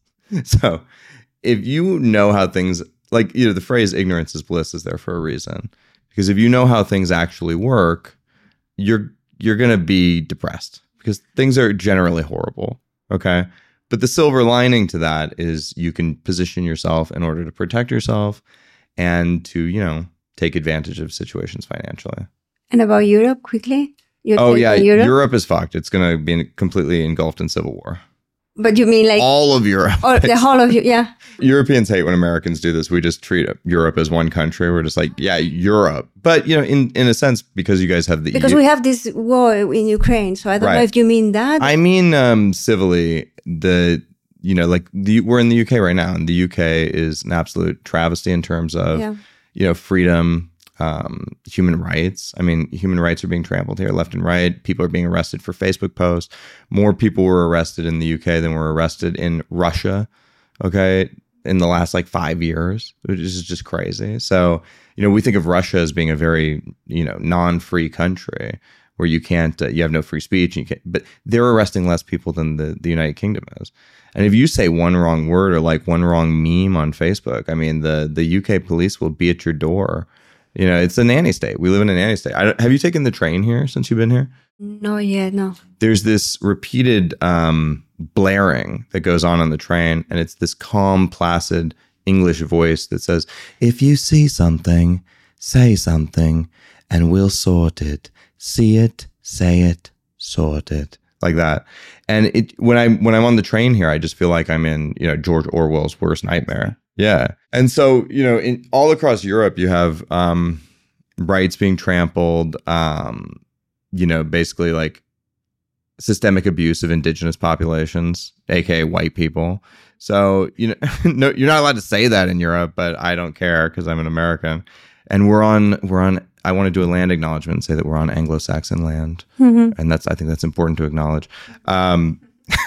So if you know how things, like, you know, the phrase ignorance is bliss is there for a reason. Because if you know how things actually work, you're you're going to be depressed because things are generally horrible. Okay. But the silver lining to that is you can position yourself in order to protect yourself and to, you know, take advantage of situations financially. And about Europe, quickly? Your oh, yeah. Europe? Europe is fucked. It's going to be completely engulfed in civil war. But you mean like... all of Europe. Or the whole of you, yeah. Europeans hate when Americans do this. We just treat Europe as one country. We're just like, yeah, Europe. But, you know, in, in a sense, because you guys have the... Because E U, we have this war in Ukraine. So I don't right. know if you mean that. I mean, um, civilly, the, you know, like the, we're in the U K right now. And the U K is an absolute travesty in terms of, yeah. you know, freedom, um, human rights. I mean, human rights are being trampled here left and right. People are being arrested for Facebook posts. More people were arrested in the U K than were arrested in Russia, okay, in the last like five years, which is just crazy. So, you know, we think of Russia as being a very, you know, non-free country where you can't, uh, you have no free speech, and you can't, but they're arresting less people than the, the United Kingdom is. And if you say one wrong word or like one wrong meme on Facebook, I mean, the, the U K police will be at your door. You know, it's a nanny state. We live in a nanny state. I don't, have you taken the train here since you've been here? No, yet, no. There's this repeated um, blaring that goes on on the train, and it's this calm, placid English voice that says, if you see something, say something, and we'll sort it. See it, say it, sort it. Like that. And it when I when I'm on the train here, I just feel like I'm in, you know, George Orwell's worst nightmare. Yeah. And so, you know, in all across Europe, you have um, rights being trampled, um, you know, basically like systemic abuse of indigenous populations, A K A white people. So, you know, no, you're not allowed to say that in Europe, but I don't care because I'm an American. And we're on, we're on, I want to do a land acknowledgement and say that we're on Anglo-Saxon land. Mm-hmm. And that's, I think that's important to acknowledge. Um,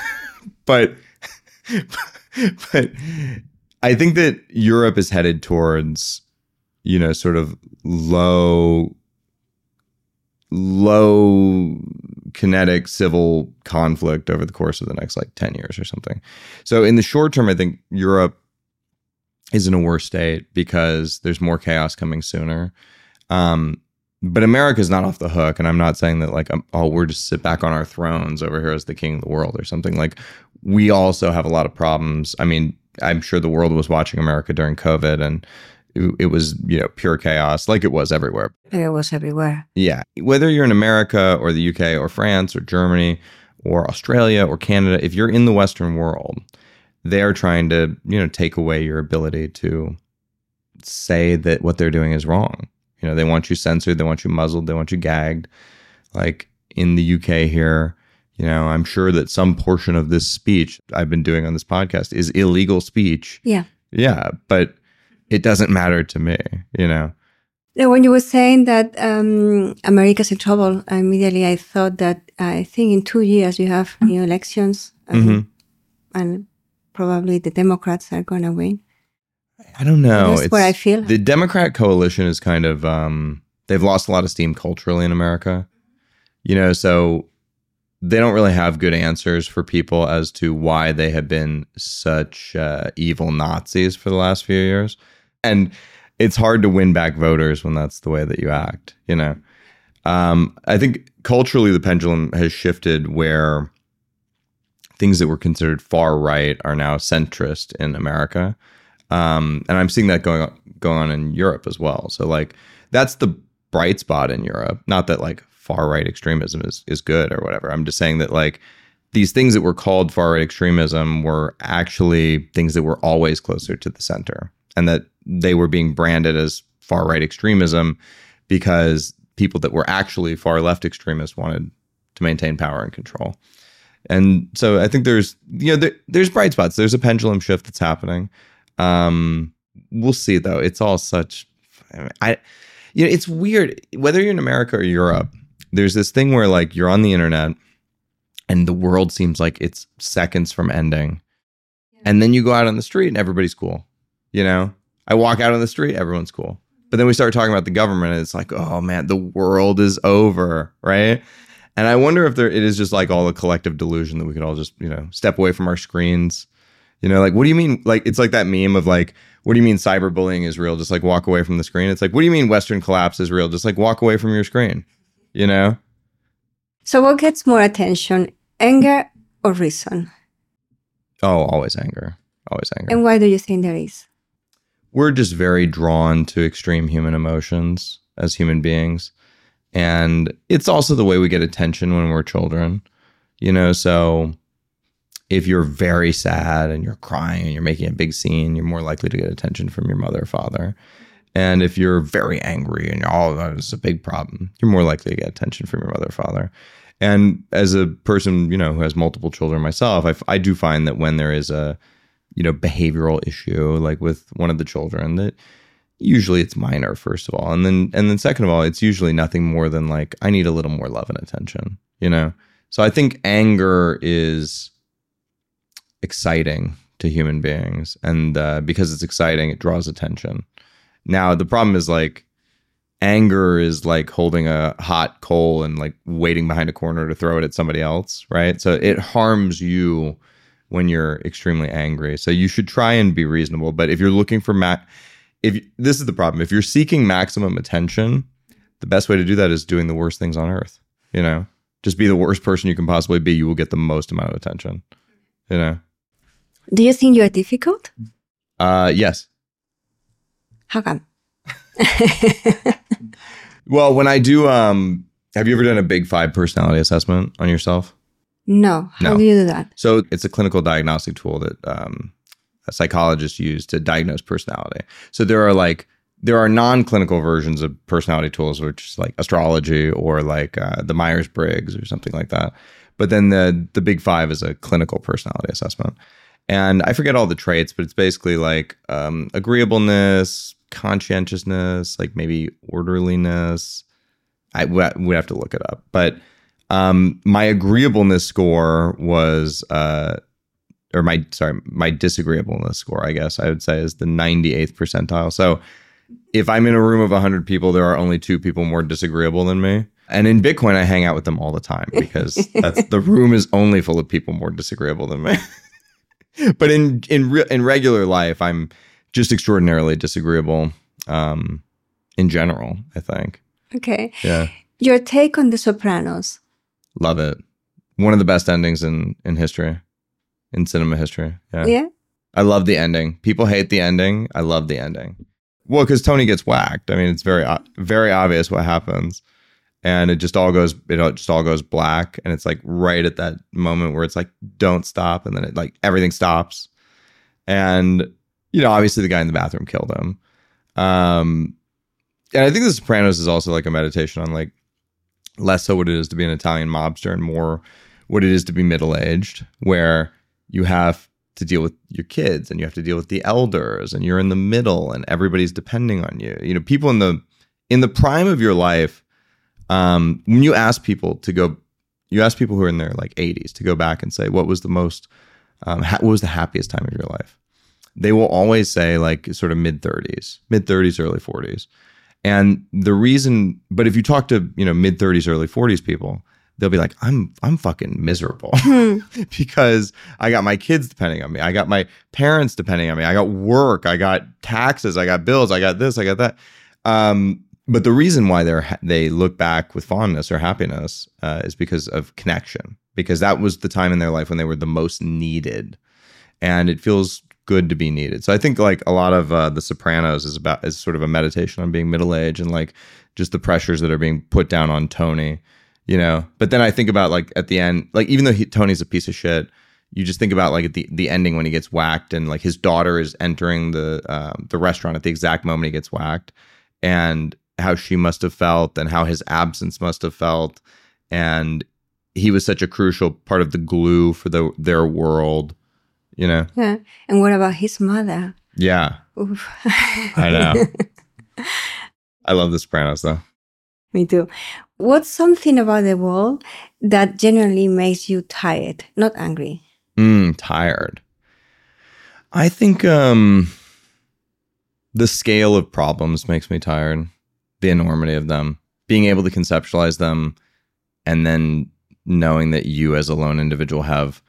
but, but, I think that Europe is headed towards, you know, sort of low, low kinetic civil conflict over the course of the next like ten years or something. So in the short term, I think Europe is in a worse state because there's more chaos coming sooner. Um, but America is not off the hook. And I'm not saying that like, um, oh, we're just sit back on our thrones over here as the king of the world or something. Like, we also have a lot of problems. I mean, I'm sure the world was watching America during COVID, and it, it was, you know, pure chaos, like it was everywhere. It was everywhere. Yeah. Whether you're in America or the U K or France or Germany or Australia or Canada, if you're in the Western world, they are trying to, you know, take away your ability to say that what they're doing is wrong. You know, they want you censored, they want you muzzled, they want you gagged. Like in the U K here, you know, I'm sure that some portion of this speech I've been doing on this podcast is illegal speech. Yeah. Yeah. But it doesn't matter to me, you know. Yeah, when you were saying that um, America's in trouble, immediately I thought that I think in two years you have new elections and, mm-hmm. and probably the Democrats are going to win. I don't know. That's what I feel. The Democrat coalition is kind of, um, they've lost a lot of steam culturally in America. You know, so they don't really have good answers for people as to why they have been such uh, evil Nazis for the last few years. And it's hard to win back voters when that's the way that you act, you know. Um, I think culturally the pendulum has shifted where things that were considered far right are now centrist in America. Um, and I'm seeing that going on, going on in Europe as well. So like that's the bright spot in Europe. Not that like far right extremism is is good or whatever. I'm just saying that like these things that were called far right extremism were actually things that were always closer to the center, and that they were being branded as far right extremism because people that were actually far left extremists wanted to maintain power and control. And so I think there's, you know, there, there's bright spots. There's a pendulum shift that's happening. Um, we'll see though. It's all such, I, you know, it's weird whether you're in America or Europe. There's this thing where like you're on the internet and the world seems like it's seconds from ending. And then you go out on the street and everybody's cool. You know, I walk out on the street, everyone's cool. But then we start talking about the government and it's like, oh man, the world is over, right? And I wonder if there it is just like all the collective delusion that we could all just, you know, step away from our screens. You know, like, what do you mean? Like, it's like that meme of like, what do you mean cyberbullying is real? Just like walk away from the screen. It's like, what do you mean Western collapse is real? Just like walk away from your screen, you know? So what gets more attention, anger or reason? Oh, always anger. Always anger. And why do you think there is? We're just very drawn to extreme human emotions as human beings. And it's also the way we get attention when we're children, you know? So if you're very sad and you're crying and you're making a big scene, you're more likely to get attention from your mother or father. And if you're very angry and oh, that is a big problem, you're more likely to get attention from your mother or father. And as a person, you know, who has multiple children myself, I, I do find that when there is a, you know, behavioral issue, like with one of the children, that usually it's minor, first of all. And then, and then second of all, it's usually nothing more than like, I need a little more love and attention, you know? So I think anger is exciting to human beings. And uh, because it's exciting, it draws attention. Now, the problem is like, anger is like holding a hot coal and like waiting behind a corner to throw it at somebody else, right? So it harms you when you're extremely angry. So you should try and be reasonable. But if you're looking for ma- if this is the problem, if you're seeking maximum attention, the best way to do that is doing the worst things on earth. You know, just be the worst person you can possibly be. You will get the most amount of attention. You know. Do you think you are difficult? Uh, yes. How come? Well, when I do, um, have you ever done a Big Five personality assessment on yourself? No. How No. do you do that? So it's a clinical diagnostic tool that um, psychologists use to diagnose personality. So there are like, there are non-clinical versions of personality tools, which is like astrology or like uh, the Myers-Briggs or something like that. But then the the Big Five is a clinical personality assessment. And I forget all the traits, but it's basically like um, agreeableness, conscientiousness, like maybe orderliness. I would have to look it up. But um, my agreeableness score was, uh, or my, sorry, my disagreeableness score, I guess I would say, is the ninety-eighth percentile. So if I'm in a room of one hundred people, there are only two people more disagreeable than me. And in Bitcoin, I hang out with them all the time because that's, the room is only full of people more disagreeable than me. But in in re- in regular life, I'm just extraordinarily disagreeable um, in general, I think. Okay. Yeah. Your take on The Sopranos? Love it. One of the best endings in, in history, in cinema history. Yeah. Yeah. I love the ending. People hate the ending. I love the ending. Well, because Tony gets whacked. I mean, it's very very obvious what happens. And it just all goes, it all, just all goes black. And it's like right at that moment where it's like, don't stop. And then it like, everything stops. And, you know, obviously the guy in the bathroom killed him. Um, and I think The Sopranos is also like a meditation on like less so what it is to be an Italian mobster and more what it is to be middle-aged, where you have to deal with your kids and you have to deal with the elders and you're in the middle and everybody's depending on you. You know, people in the, in the prime of your life, Um, when you ask people to go, you ask people who are in their like eighties to go back and say, what was the most, um, ha- what was the happiest time of your life? They will always say like sort of mid thirties, mid thirties, early forties. And the reason, but if you talk to, you know, mid thirties, early forties people, they'll be like, I'm, I'm fucking miserable because I got my kids depending on me. I got my parents depending on me. I got work. I got taxes. I got bills. I got this. I got that. Um, But the reason why they're ha- they look back with fondness or happiness uh, is because of connection, because that was the time in their life when they were the most needed, and it feels good to be needed. So I think like a lot of uh, The Sopranos is about is sort of a meditation on being middle aged and like just the pressures that are being put down on Tony, you know. But then I think about like at the end, like even though he, Tony's a piece of shit, you just think about like at the, the ending when he gets whacked and like his daughter is entering the um, the restaurant at the exact moment he gets whacked, and how she must have felt and how his absence must have felt. And he was such a crucial part of the glue for the their world, you know? Yeah. And what about his mother? Yeah. Oof. I know. I love The Sopranos though. Me too. What's something about the world that generally makes you tired, not angry? Mm, tired. I think um, the scale of problems makes me tired. The enormity of them, being able to conceptualize them, and then knowing that you as a lone individual have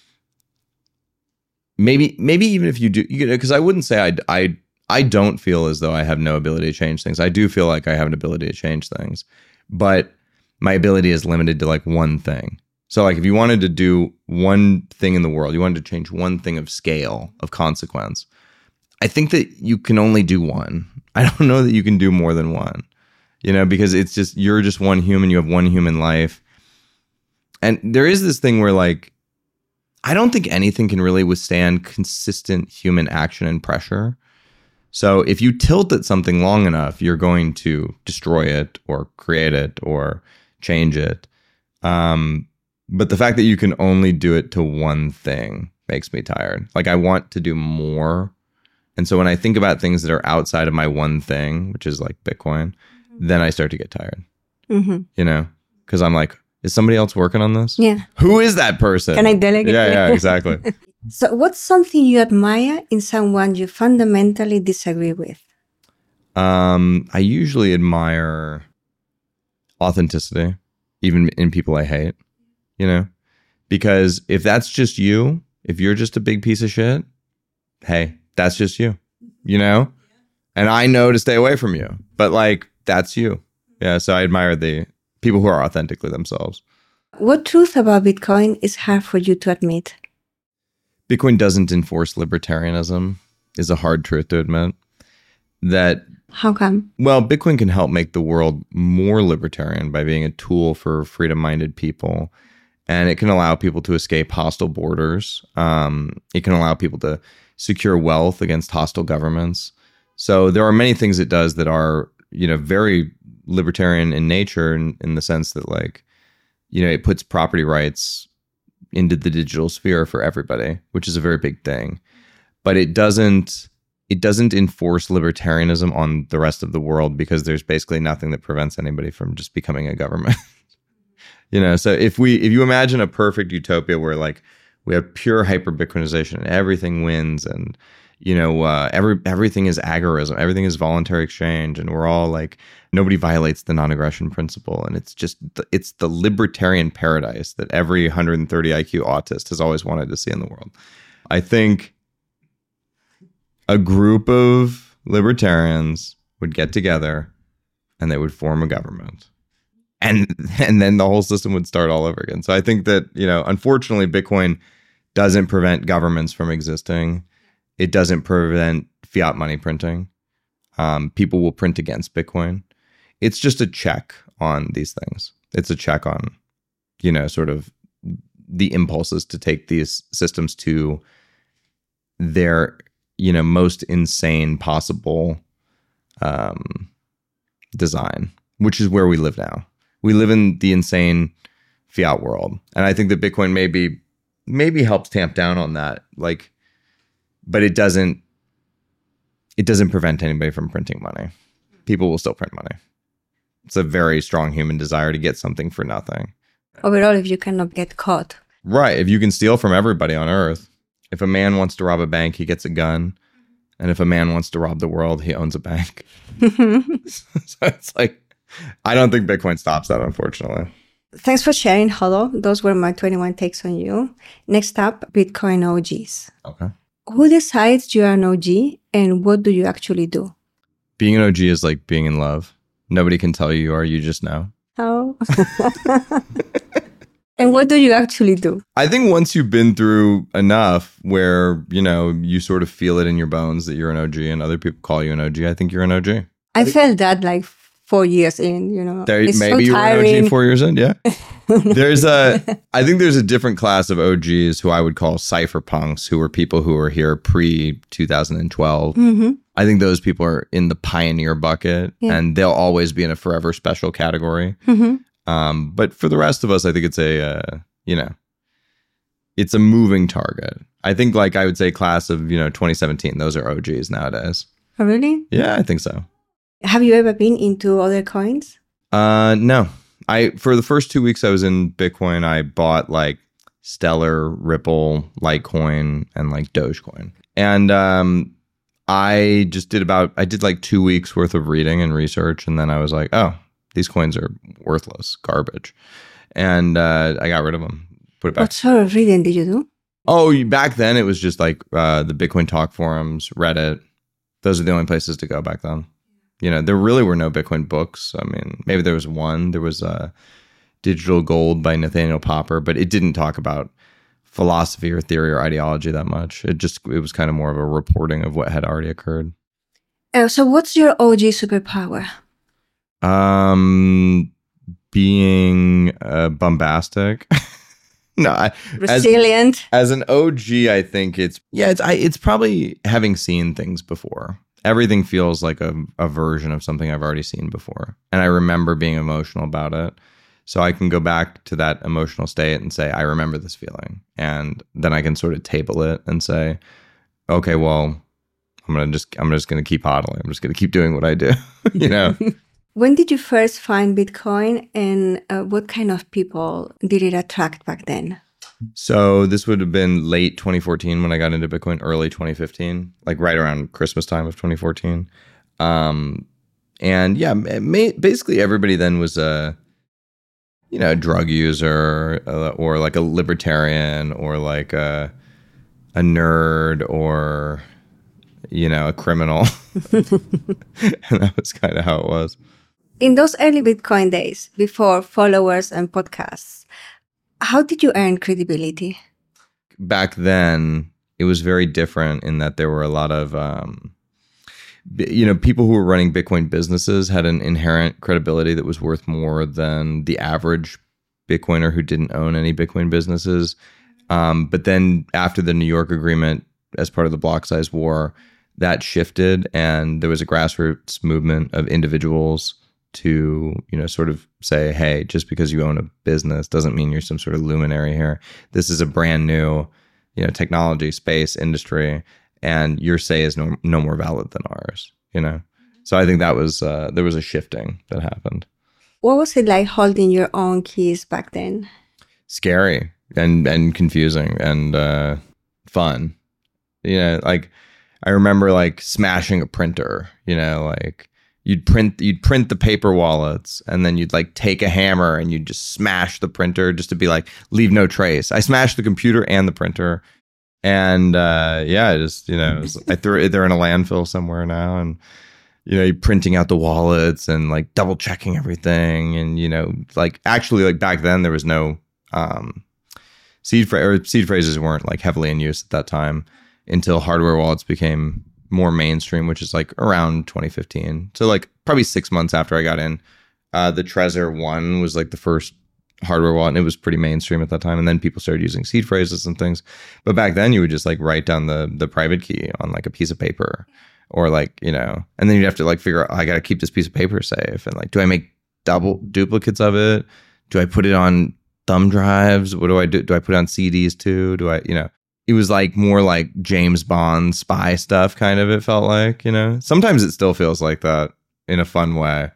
maybe, maybe even if you do, you know, because I wouldn't say I, I, I don't feel as though I have no ability to change things. I do feel like I have an ability to change things, but my ability is limited to like one thing. So like if you wanted to do one thing in the world, you wanted to change one thing of scale, of consequence, I think that you can only do one. I don't know that you can do more than one, you know, because it's just, you're just one human, you have one human life. And there is this thing where like, I don't think anything can really withstand consistent human action and pressure. So if you tilt at something long enough, you're going to destroy it or create it or change it. Um, but the fact that you can only do it to one thing makes me tired. Like I want to do more. And so when I think about things that are outside of my one thing, which is like Bitcoin, mm-hmm. then I start to get tired, mm-hmm. you know, because I'm like, is somebody else working on this? Yeah. Who is that person? Can I delegate? Yeah, yeah, exactly. So what's something you admire in someone you fundamentally disagree with? Um, I usually admire authenticity, even in people I hate, you know, because if that's just you, if you're just a big piece of shit, hey, that's just you, you know? And I know to stay away from you, but like, that's you. Yeah. So I admire the people who are authentically themselves. What truth about Bitcoin is hard for you to admit? Bitcoin doesn't enforce libertarianism is a hard truth to admit. That How come? Well, Bitcoin can help make the world more libertarian by being a tool for freedom-minded people. And it can allow people to escape hostile borders. Um, it can allow people to secure wealth against hostile governments. So there are many things it does that are, you know, very libertarian in nature in, in the sense that, like, you know, it puts property rights into the digital sphere for everybody, which is a very big thing. But it doesn't it doesn't enforce libertarianism on the rest of the world because there's basically nothing that prevents anybody from just becoming a government. You know, so if we if you imagine a perfect utopia where like we have pure hyper Bitcoinization and everything wins, and you know uh, every everything is agorism, everything is voluntary exchange, and we're all like nobody violates the non-aggression principle, and it's just the, it's the libertarian paradise that every one hundred thirty I Q autist has always wanted to see in the world. I think a group of libertarians would get together and they would form a government. And and then the whole system would start all over again. So I think that, you know, unfortunately, Bitcoin doesn't prevent governments from existing. It doesn't prevent fiat money printing. Um, people will print against Bitcoin. It's just a check on these things. It's a check on, you know, sort of the impulses to take these systems to their, you know, most insane possible um, design, which is where we live now. We live in the insane fiat world. And I think that Bitcoin maybe maybe helps tamp down on that. Like, but it doesn't it doesn't prevent anybody from printing money. People will still print money. It's a very strong human desire to get something for nothing. Overall, if you cannot get caught. Right. If you can steal from everybody on earth. If a man wants to rob a bank, he gets a gun. And if a man wants to rob the world, he owns a bank. So it's like, I don't think Bitcoin stops that, unfortunately. Thanks for sharing, Hodl. Those were my twenty-one takes on you. Next up, Bitcoin O Gs. Okay. Who decides you are an O G and what do you actually do? Being an O G is like being in love. Nobody can tell you you are, you just know. Oh. And what do you actually do? I think once you've been through enough where, you know, you sort of feel it in your bones that you're an O G and other people call you an O G, I think you're an O G. I felt that like four years in, you know. There, it's maybe so you were an O G four years in, yeah. No. There's a, I think there's a different class of O Gs who I would call cypherpunks, who were people who were here pre two thousand twelve. Mm-hmm. I think those people are in the pioneer bucket, Yeah. and they'll always be in a forever special category. Mm-hmm. Um, but for the rest of us, I think it's a, uh, you know, it's a moving target. I think, like I would say, class of, you know, twenty seventeen, those are O Gs nowadays. Oh, really? Yeah, I think so. Have you ever been into other coins? Uh, no. I for the first two weeks I was in Bitcoin, I bought like Stellar, Ripple, Litecoin, and like Dogecoin. And um, I just did about, I did like two weeks worth of reading and research. And then I was like, oh, these coins are worthless, garbage. And uh, I got rid of them, put it back. What sort of reading did you do? Oh, back then it was just like uh, the Bitcoin talk forums, Reddit. Those are the only places to go back then. You know, there really were no Bitcoin books. I mean, maybe there was one. There was uh, Digital Gold by Nathaniel Popper, but it didn't talk about philosophy or theory or ideology that much. It just, it was kind of more of a reporting of what had already occurred. Uh, so what's your O G superpower? Um, being uh, bombastic. No, I, Resilient. As, as an O G, I think it's, yeah, it's I, it's probably having seen things before. Everything feels like a, a version of something I've already seen before. And I remember being emotional about it. So I can go back to that emotional state and say, I remember this feeling. And then I can sort of table it and say, okay, well, I'm going to just, I'm just going to keep hodling. I'm just going to keep doing what I do, you know? When did you first find Bitcoin, and uh, what kind of people did it attract back then? So this would have been late twenty fourteen when I got into Bitcoin, early twenty fifteen, like right around Christmas time of twenty fourteen. Um, and yeah, may, basically everybody then was a, you know, a drug user uh, or like a libertarian or like a, a nerd or, you know, a criminal. And that was kind of how it was. In those early Bitcoin days, before followers and podcasts, how did you earn credibility? Back then, it was very different in that there were a lot of, um, you know, people who were running Bitcoin businesses had an inherent credibility that was worth more than the average Bitcoiner who didn't own any Bitcoin businesses. Um, but then after the New York agreement, as part of the block size war, that shifted, and there was a grassroots movement of individuals to, you know, sort of say, hey, just because you own a business doesn't mean you're some sort of luminary here. This is a brand new, you know, technology space industry, and your say is no, no more valid than ours, you know? So I think that was, uh, there was a shifting that happened. What was it like holding your own keys back then? Scary and, and confusing and uh, fun. You know, like I remember like smashing a printer, you know, like you'd print, you'd print the paper wallets, and then you'd like take a hammer and you'd just smash the printer just to be like, leave no trace. I smashed the computer and the printer. And uh, yeah, I just, you know, was, I threw it, they're in a landfill somewhere now. And, you know, you're printing out the wallets and like double checking everything. And, you know, like actually like back then there was no um, seed, fra- or seed phrases weren't like heavily in use at that time until hardware wallets became more mainstream, which is like around twenty fifteen. So like probably six months after I got in, uh, the Trezor one was like the first hardware wallet, and it was pretty mainstream at that time. And then people started using seed phrases and things. But back then you would just like write down the the private key on like a piece of paper, or like, you know, and then you'd have to like figure out, oh, I got to keep this piece of paper safe. And like, do I make double duplicates of it? Do I put it on thumb drives? What do I do? Do I put it on C Ds too? Do I, you know, it was like more like James Bond spy stuff kind of, it felt like, you know. Sometimes it still feels like that in a fun way.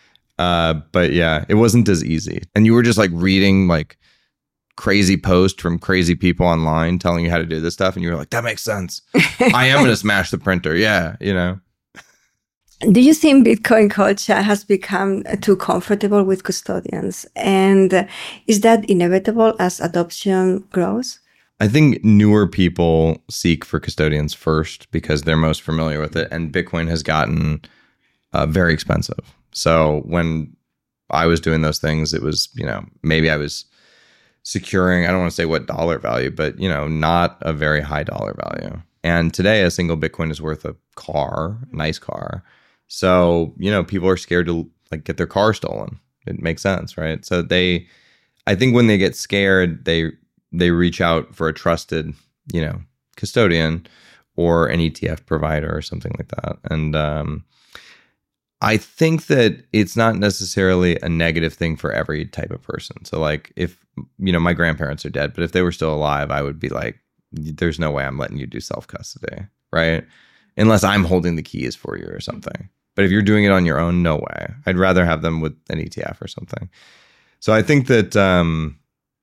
Uh, but yeah, it wasn't as easy. And you were just like reading like crazy posts from crazy people online telling you how to do this stuff. And you were like, that makes sense. I am going to smash the printer. Yeah, you know. Do you think Bitcoin culture has become too comfortable with custodians? And is that inevitable as adoption grows? I think newer people seek for custodians first because they're most familiar with it. And Bitcoin has gotten uh, very expensive. So when I was doing those things, it was, you know, maybe I was securing, I don't want to say what dollar value, but, you know, not a very high dollar value. And today a single Bitcoin is worth a car, a nice car. So, you know, people are scared to like get their car stolen. It makes sense, right? So they, I think when they get scared, they they reach out for a trusted, you know, custodian or an E T F provider or something like that. And um, I think that it's not necessarily a negative thing for every type of person. So like if, you know, my grandparents are dead, but if they were still alive, I would be like, there's no way I'm letting you do self-custody, right? Unless I'm holding the keys for you or something. But if you're doing it on your own, no way. I'd rather have them with an E T F or something. So I think that um,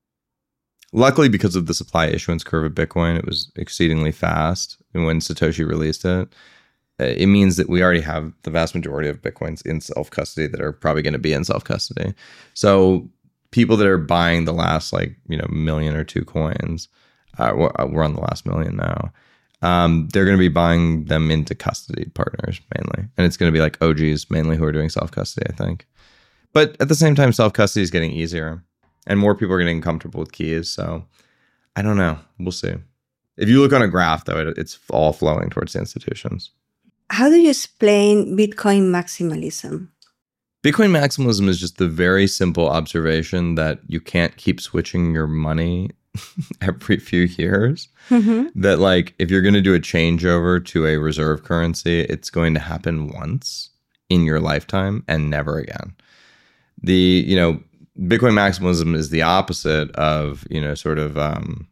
luckily because of the supply issuance curve of Bitcoin, it was exceedingly fast. And when Satoshi released it, it means that we already have the vast majority of Bitcoins in self-custody that are probably going to be in self-custody. So people that are buying the last like, you know, million or two coins, uh, we're on the last million now. Um, they're going to be buying them into custody partners mainly. And it's going to be like O Gs mainly who are doing self-custody, I think. But at the same time, self-custody is getting easier and more people are getting comfortable with keys. So I don't know. We'll see. If you look on a graph, though, it, it's all flowing towards the institutions. How do you explain Bitcoin maximalism? Bitcoin maximalism is just the very simple observation that you can't keep switching your money every few years. Mm-hmm. That like if you're going to do a changeover to a reserve currency, it's going to happen once in your lifetime and never again. The, you know, Bitcoin maximalism is the opposite of, you know, sort of um,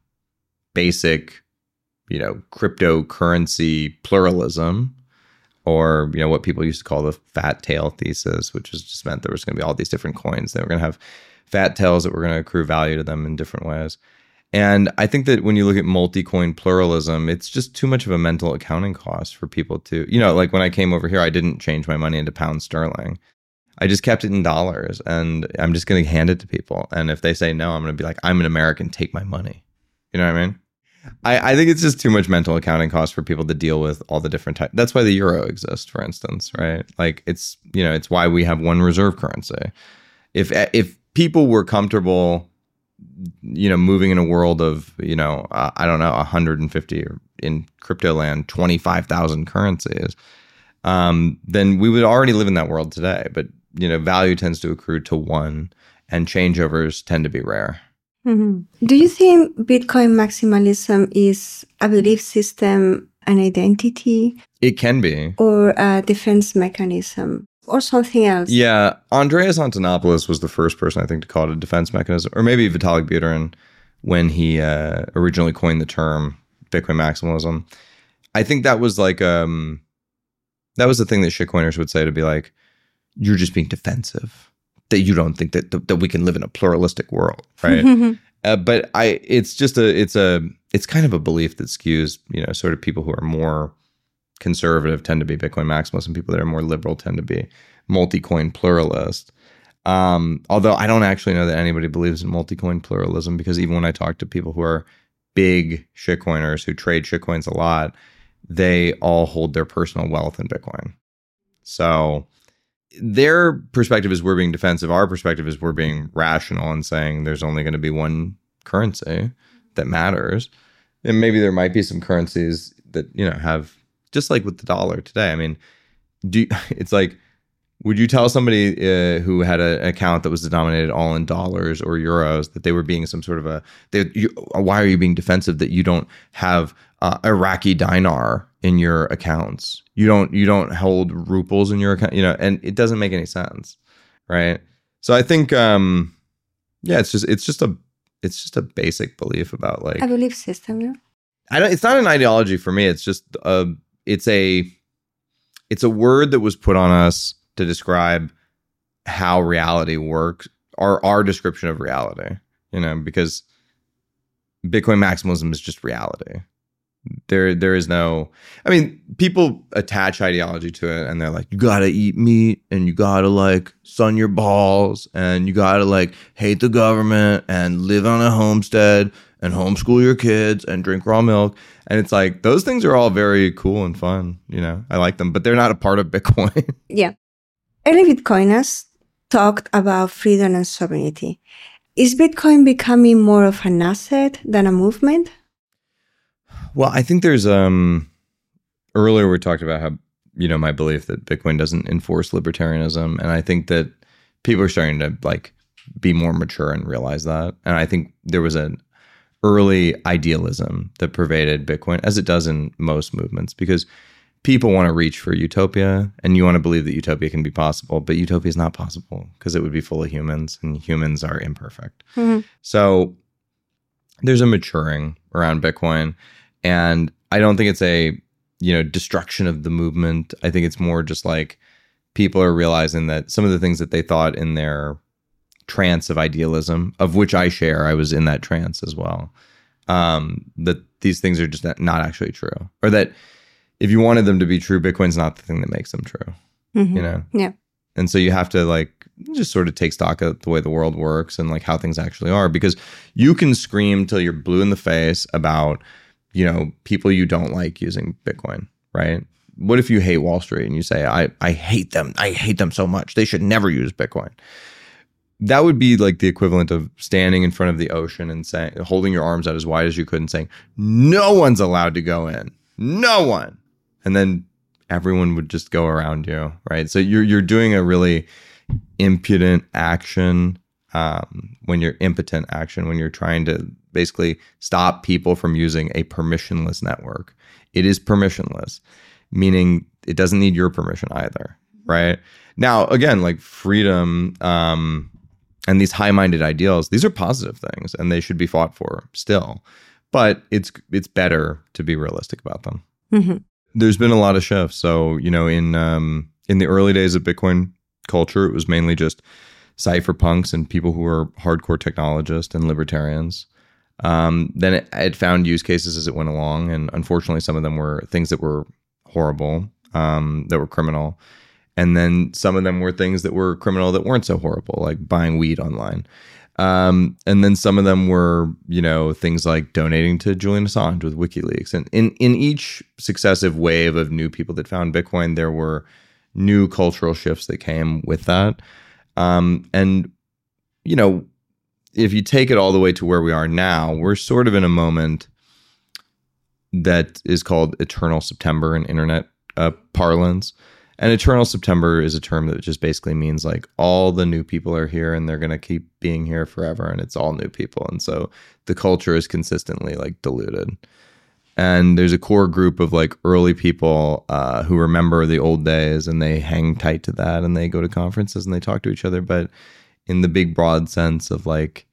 basic, you know, cryptocurrency pluralism, or, you know, what people used to call the fat tail thesis, which is just meant there was going to be all these different coins that were going to have fat tails that were going to accrue value to them in different ways. And I think that when you look at multi-coin pluralism, it's just too much of a mental accounting cost for people to, you know, like when I came over here, I didn't change my money into pound sterling. I just kept it in dollars and I'm just going to hand it to people. And if they say no, I'm going to be like, I'm an American, take my money. You know what I mean? I, I think it's just too much mental accounting cost for people to deal with all the different types. That's why the euro exists, for instance, right? Like it's, you know, it's why we have one reserve currency. If if people were comfortable, you know, moving in a world of, you know, uh, I don't know, one hundred fifty or in crypto land, twenty-five thousand currencies, um, then we would already live in that world today. But, you know, value tends to accrue to one and changeovers tend to be rare. Mm-hmm. Do you think Bitcoin maximalism is a belief system, an identity? It can be. Or a defense mechanism? Or something else? Yeah. Andreas Antonopoulos was the first person, I think, to call it a defense mechanism. Or maybe Vitalik Buterin when he uh, originally coined the term Bitcoin maximalism. I think that was like, um, that was the thing that shitcoiners would say, to be like, you're just being defensive. That you don't think that that we can live in a pluralistic world, right? uh, but I, it's just a, it's a, it's kind of a belief that skews, you know, sort of people who are more conservative tend to be Bitcoin maximalists, and people that are more liberal tend to be multi-coin pluralist. Um, although I don't actually know that anybody believes in multi-coin pluralism, because even when I talk to people who are big shitcoiners who trade shitcoins a lot, they all hold their personal wealth in Bitcoin. So their perspective is we're being defensive. Our perspective is we're being rational and saying there's only going to be one currency that matters. And maybe there might be some currencies that, you know, have, just like with the dollar today. I mean, do you, it's like, would you tell somebody uh, who had an account that was denominated all in dollars or euros that they were being some sort of a, they, you, why are you being defensive that you don't have uh, Iraqi dinar in your accounts? You don't, you don't hold ruples in your account, you know, and it doesn't make any sense. Right. So I think, um, yeah, it's just, it's just a, it's just a basic belief about like a belief system. Yeah. I don't, it's not an ideology for me. It's just a, it's a, it's a word that was put on us to describe how reality works, or our description of reality, you know, because Bitcoin maximalism is just reality. There, there is no, I mean, people attach ideology to it and they're like, you gotta eat meat and you gotta like sun your balls and you gotta like hate the government and live on a homestead and homeschool your kids and drink raw milk. And it's like, those things are all very cool and fun, you know, I like them, but they're not a part of Bitcoin. Yeah. early Bitcoiners talked about freedom and sovereignty. Is Bitcoin becoming more of an asset than a movement? Well, I think there's um earlier we talked about how, you know, my belief that Bitcoin doesn't enforce libertarianism, and I think that people are starting to like be more mature and realize that. And I think there was an early idealism that pervaded Bitcoin, as it does in most movements, because people want to reach for utopia, and you want to believe that utopia can be possible, but utopia is not possible because it would be full of humans, and humans are imperfect. Mm-hmm. So there's a maturing around Bitcoin, and I don't think it's a, you know, destruction of the movement. I think it's more just like people are realizing that some of the things that they thought in their trance of idealism, of which I share, I was in that trance as well, um, that these things are just not actually true, or that if you wanted them to be true, Bitcoin's not the thing that makes them true, mm-hmm. you know? Yeah. And so you have to like just sort of take stock of the way the world works and like how things actually are, because you can scream till you're blue in the face about, you know, people you don't like using Bitcoin, right? What if you hate Wall Street and you say, I, I hate them. I hate them so much. They should never use Bitcoin. That would be like the equivalent of standing in front of the ocean and saying, holding your arms out as wide as you could and saying, no one's allowed to go in. No one. And then everyone would just go around you, right? So you're you're doing a really impudent action um, when you're impotent action, when you're trying to basically stop people from using a permissionless network. It is permissionless, meaning it doesn't need your permission either, right? Now, again, like freedom um, and these high-minded ideals, these are positive things, and they should be fought for still. But it's it's better to be realistic about them. Mm-hmm. There's been a lot of shifts. So, you know, in um, in the early days of Bitcoin culture, it was mainly just cypherpunks and people who were hardcore technologists and libertarians. Um, then it, it found use cases as it went along. And unfortunately, some of them were things that were horrible, um, that were criminal. And then some of them were things that were criminal that weren't so horrible, like buying weed online. Um, and then some of them were, you know, things like donating to Julian Assange with WikiLeaks. And in, in each successive wave of new people that found Bitcoin, there were new cultural shifts that came with that. Um, and, you know, if you take it all the way to where we are now, we're sort of in a moment that is called Eternal September in internet uh, parlance. And Eternal September is a term that just basically means like all the new people are here and they're going to keep being here forever, and it's all new people. And so the culture is consistently like diluted. And there's a core group of like early people uh, who remember the old days, and they hang tight to that, and they go to conferences and they talk to each other. But in the big broad sense of like,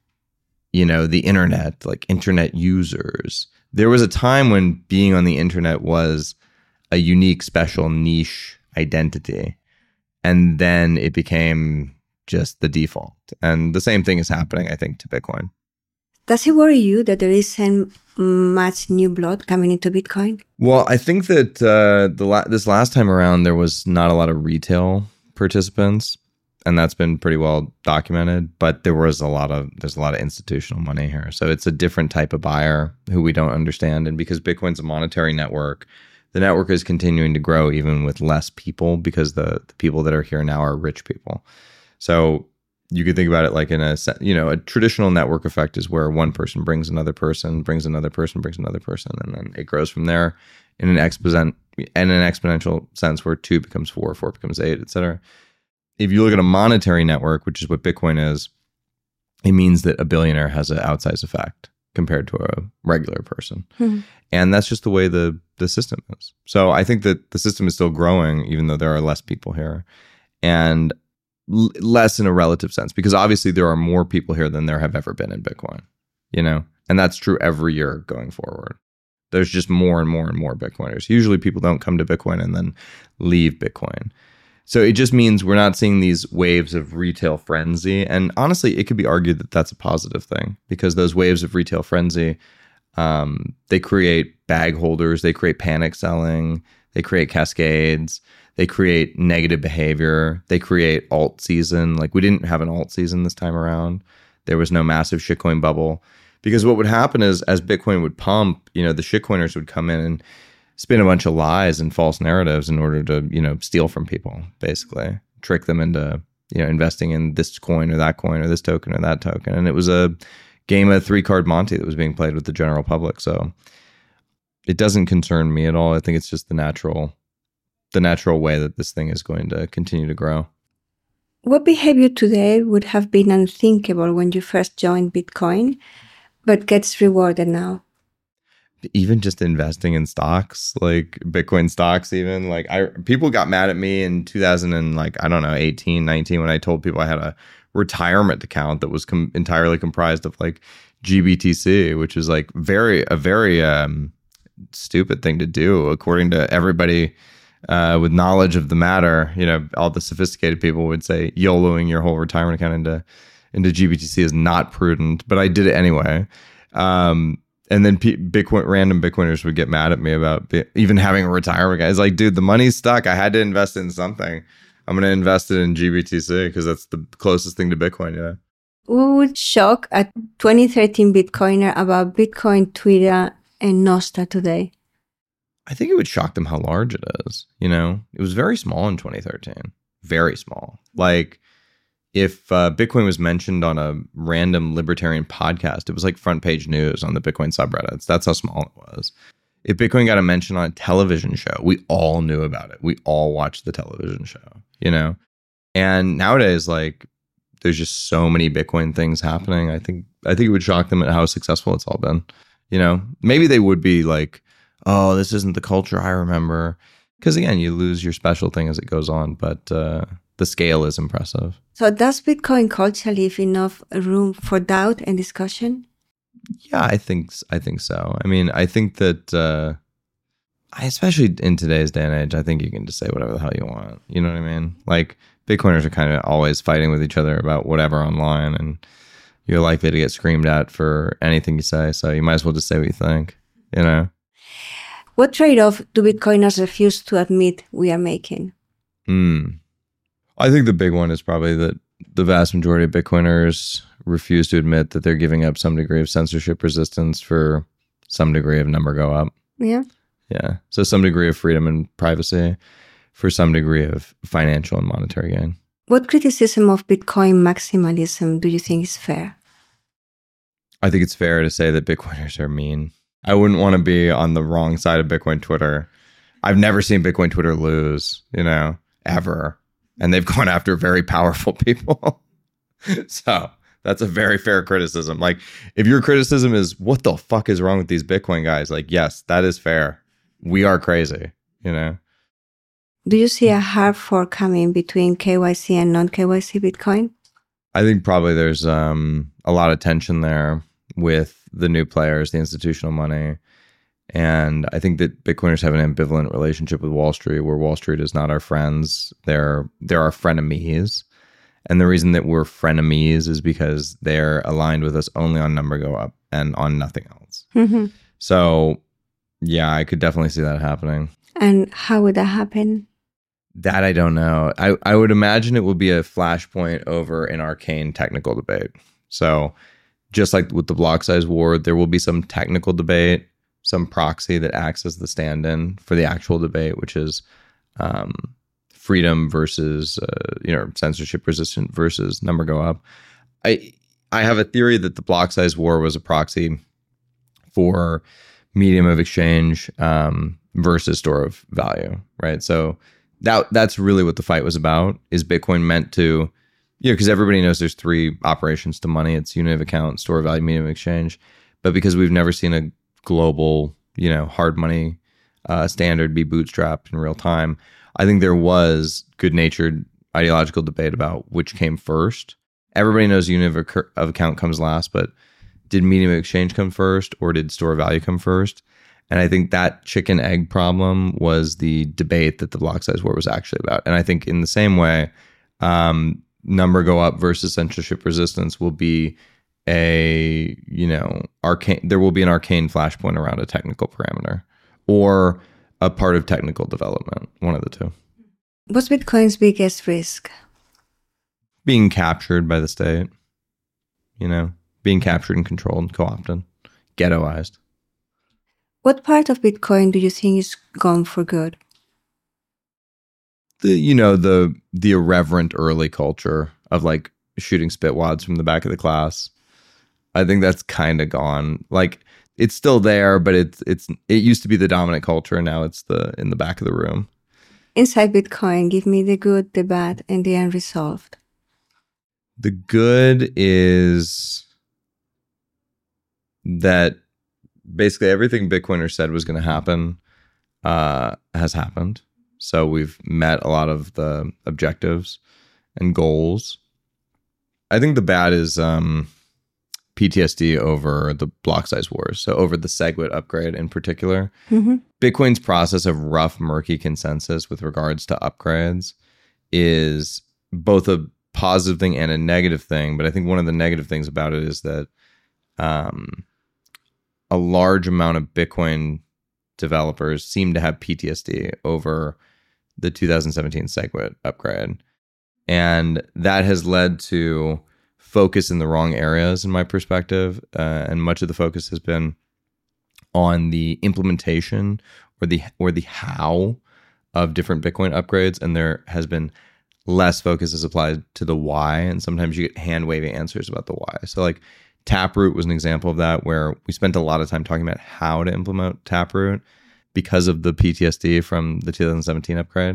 you know, the internet, like internet users, there was a time when being on the internet was a unique, special niche identity. And then it became just the default. And the same thing is happening, I think, to Bitcoin. Does it worry you that there isn't much new blood coming into Bitcoin? Well, I think that uh, the la- this last time around, there was not a lot of retail participants, and that's been pretty well documented. But there was a lot of there's a lot of institutional money here, so it's a different type of buyer who we don't understand. And because Bitcoin's a monetary network, the network is continuing to grow even with less people, because the, the people that are here now are rich people. So you could think about it like in a, you know, a traditional network effect is where one person brings another person, brings another person, brings another person, and then it grows from there in an exponent, in an exponential sense where two becomes four, four becomes eight, et cetera. If you look at a monetary network, which is what Bitcoin is, it means that a billionaire has an outsized effect compared to a regular person. Mm-hmm. And that's just the way the, the system is. So I think that the system is still growing, even though there are less people here. And l- less in a relative sense, because obviously there are more people here than there have ever been in Bitcoin, you know? And that's true every year going forward. There's just more and more and more Bitcoiners. Usually people don't come to Bitcoin and then leave Bitcoin. So it just means we're not seeing these waves of retail frenzy. And honestly, it could be argued that that's a positive thing, because those waves of retail frenzy, um, they create bag holders, they create panic selling, they create cascades, they create negative behavior, they create alt season. Like we didn't have an alt season this time around. There was no massive shitcoin bubble, because what would happen is as Bitcoin would pump, you know, the shitcoiners would come in and spin a bunch of lies and false narratives in order to, you know, steal from people, basically. trick them into, you know, investing in this coin or that coin or this token or that token. And it was a game of three card Monte that was being played with the general public. So it doesn't concern me at all. I think it's just the natural, the natural way that this thing is going to continue to grow. What behavior today would have been unthinkable when you first joined Bitcoin, but gets rewarded now? Even just investing in stocks, like Bitcoin stocks, even like I, people got mad at me in two thousand and like, I don't know, eighteen, nineteen, when I told people I had a retirement account that was com- entirely comprised of like G B T C, which is like very, a very um, stupid thing to do according to everybody uh, with knowledge of the matter. You know, all the sophisticated people would say YOLOing your whole retirement account into, into G B T C is not prudent, but I did it anyway. Um, And then P- Bitcoin, random Bitcoiners would get mad at me about be- even having a retirement. It's like, dude, the money's stuck. I had to invest in something. I'm going to invest it in G B T C because that's the closest thing to Bitcoin. Yeah. What would shock a twenty thirteen Bitcoiner about Bitcoin, Twitter, and Nostr today? I think it would shock them how large it is. You know, it was very small in twenty thirteen. Very small. Like, if uh, Bitcoin was mentioned on a random libertarian podcast, it was like front page news on the Bitcoin subreddits. That's how small it was. If Bitcoin got a mention on a television show, we all knew about it. We all watched the television show, you know? And nowadays, like, there's just so many Bitcoin things happening. I think I think it would shock them at how successful it's all been. You know, maybe they would be like, oh, this isn't the culture I remember. Because again, you lose your special thing as it goes on. But uh, the scale is impressive. So does Bitcoin culture leave enough room for doubt and discussion? Yeah, I think I think so. I mean, I think that, uh, I, especially in today's day and age, I think you can just say whatever the hell you want. You know what I mean? Like, Bitcoiners are kind of always fighting with each other about whatever online, and you're likely to get screamed at for anything you say. So you might as well just say what you think, you know? What trade-off do Bitcoiners refuse to admit we are making? Hmm. I think the big one is probably that the vast majority of Bitcoiners refuse to admit that they're giving up some degree of censorship resistance for some degree of number go up. Yeah. Yeah. So some degree of freedom and privacy for some degree of financial and monetary gain. What criticism of Bitcoin maximalism do you think is fair? I think it's fair to say that Bitcoiners are mean. I wouldn't want to be on the wrong side of Bitcoin Twitter. I've never seen Bitcoin Twitter lose, you know, ever. And they've gone after very powerful people. So that's a very fair criticism. Like, if your criticism is, what the fuck is wrong with these Bitcoin guys? Like, yes, that is fair. We are crazy, you know? Do you see a hard fork coming between K Y C and non-K Y C Bitcoin? I think probably there's um, a lot of tension there with the new players, the institutional money. And I think that Bitcoiners have an ambivalent relationship with Wall Street, where Wall Street is not our friends. They're, they're our frenemies. And the reason that we're frenemies is because they're aligned with us only on number go up and on nothing else. Mm-hmm. So, yeah, I could definitely see that happening. And how would that happen? That I don't know. I, I would imagine it would be a flashpoint over an arcane technical debate. So just like with the block size war, there will be some technical debate, some proxy that acts as the stand-in for the actual debate, which is um, freedom versus, uh, you know, censorship resistant versus number go up. I I have a theory that the block size war was a proxy for medium of exchange um, versus store of value, right? So that that's really what the fight was about. Is Bitcoin meant to, you know, because everybody knows there's three operations to money. It's unit of account, store of value, medium of exchange. But because we've never seen a global, you know, hard money uh, standard be bootstrapped in real time, I think there was good-natured ideological debate about which came first. Everybody knows unit of, ac- of account comes last, but did medium of exchange come first, or did store of value come first? And I think that chicken egg problem was the debate that the block size war was actually about. And I think in the same way, um, number go up versus censorship resistance will be a, you know, arcane, there will be an arcane flashpoint around a technical parameter or a part of technical development, one of the two. What's Bitcoin's biggest risk? Being captured by the state, you know, being captured and controlled, co-opted, ghettoized. What part of Bitcoin do you think is gone for good? the you know the the irreverent early culture of like shooting spit wads from the back of the class. I think that's kind of gone. Like it's still there, but it's it's it used to be the dominant culture, and now it's the in the back of the room. Inside Bitcoin, give me the good, the bad, and the unresolved. The good is that basically everything Bitcoiners said was going to happen uh, has happened. So we've met a lot of the objectives and goals. I think the bad is um, P T S D over the block size wars. So over the SegWit upgrade in particular. Mm-hmm. Bitcoin's process of rough, murky consensus with regards to upgrades is both a positive thing and a negative thing. But I think one of the negative things about it is that um, a large amount of Bitcoin developers seem to have P T S D over the two thousand seventeen SegWit upgrade. And that has led to focus in the wrong areas, in my perspective. Uh, and much of the focus has been on the implementation or the or the how of different Bitcoin upgrades. And there has been less focus as applied to the why. And sometimes you get hand-wavy answers about the why. So like Taproot was an example of that, where we spent a lot of time talking about how to implement Taproot because of the P T S D from the two thousand seventeen upgrade,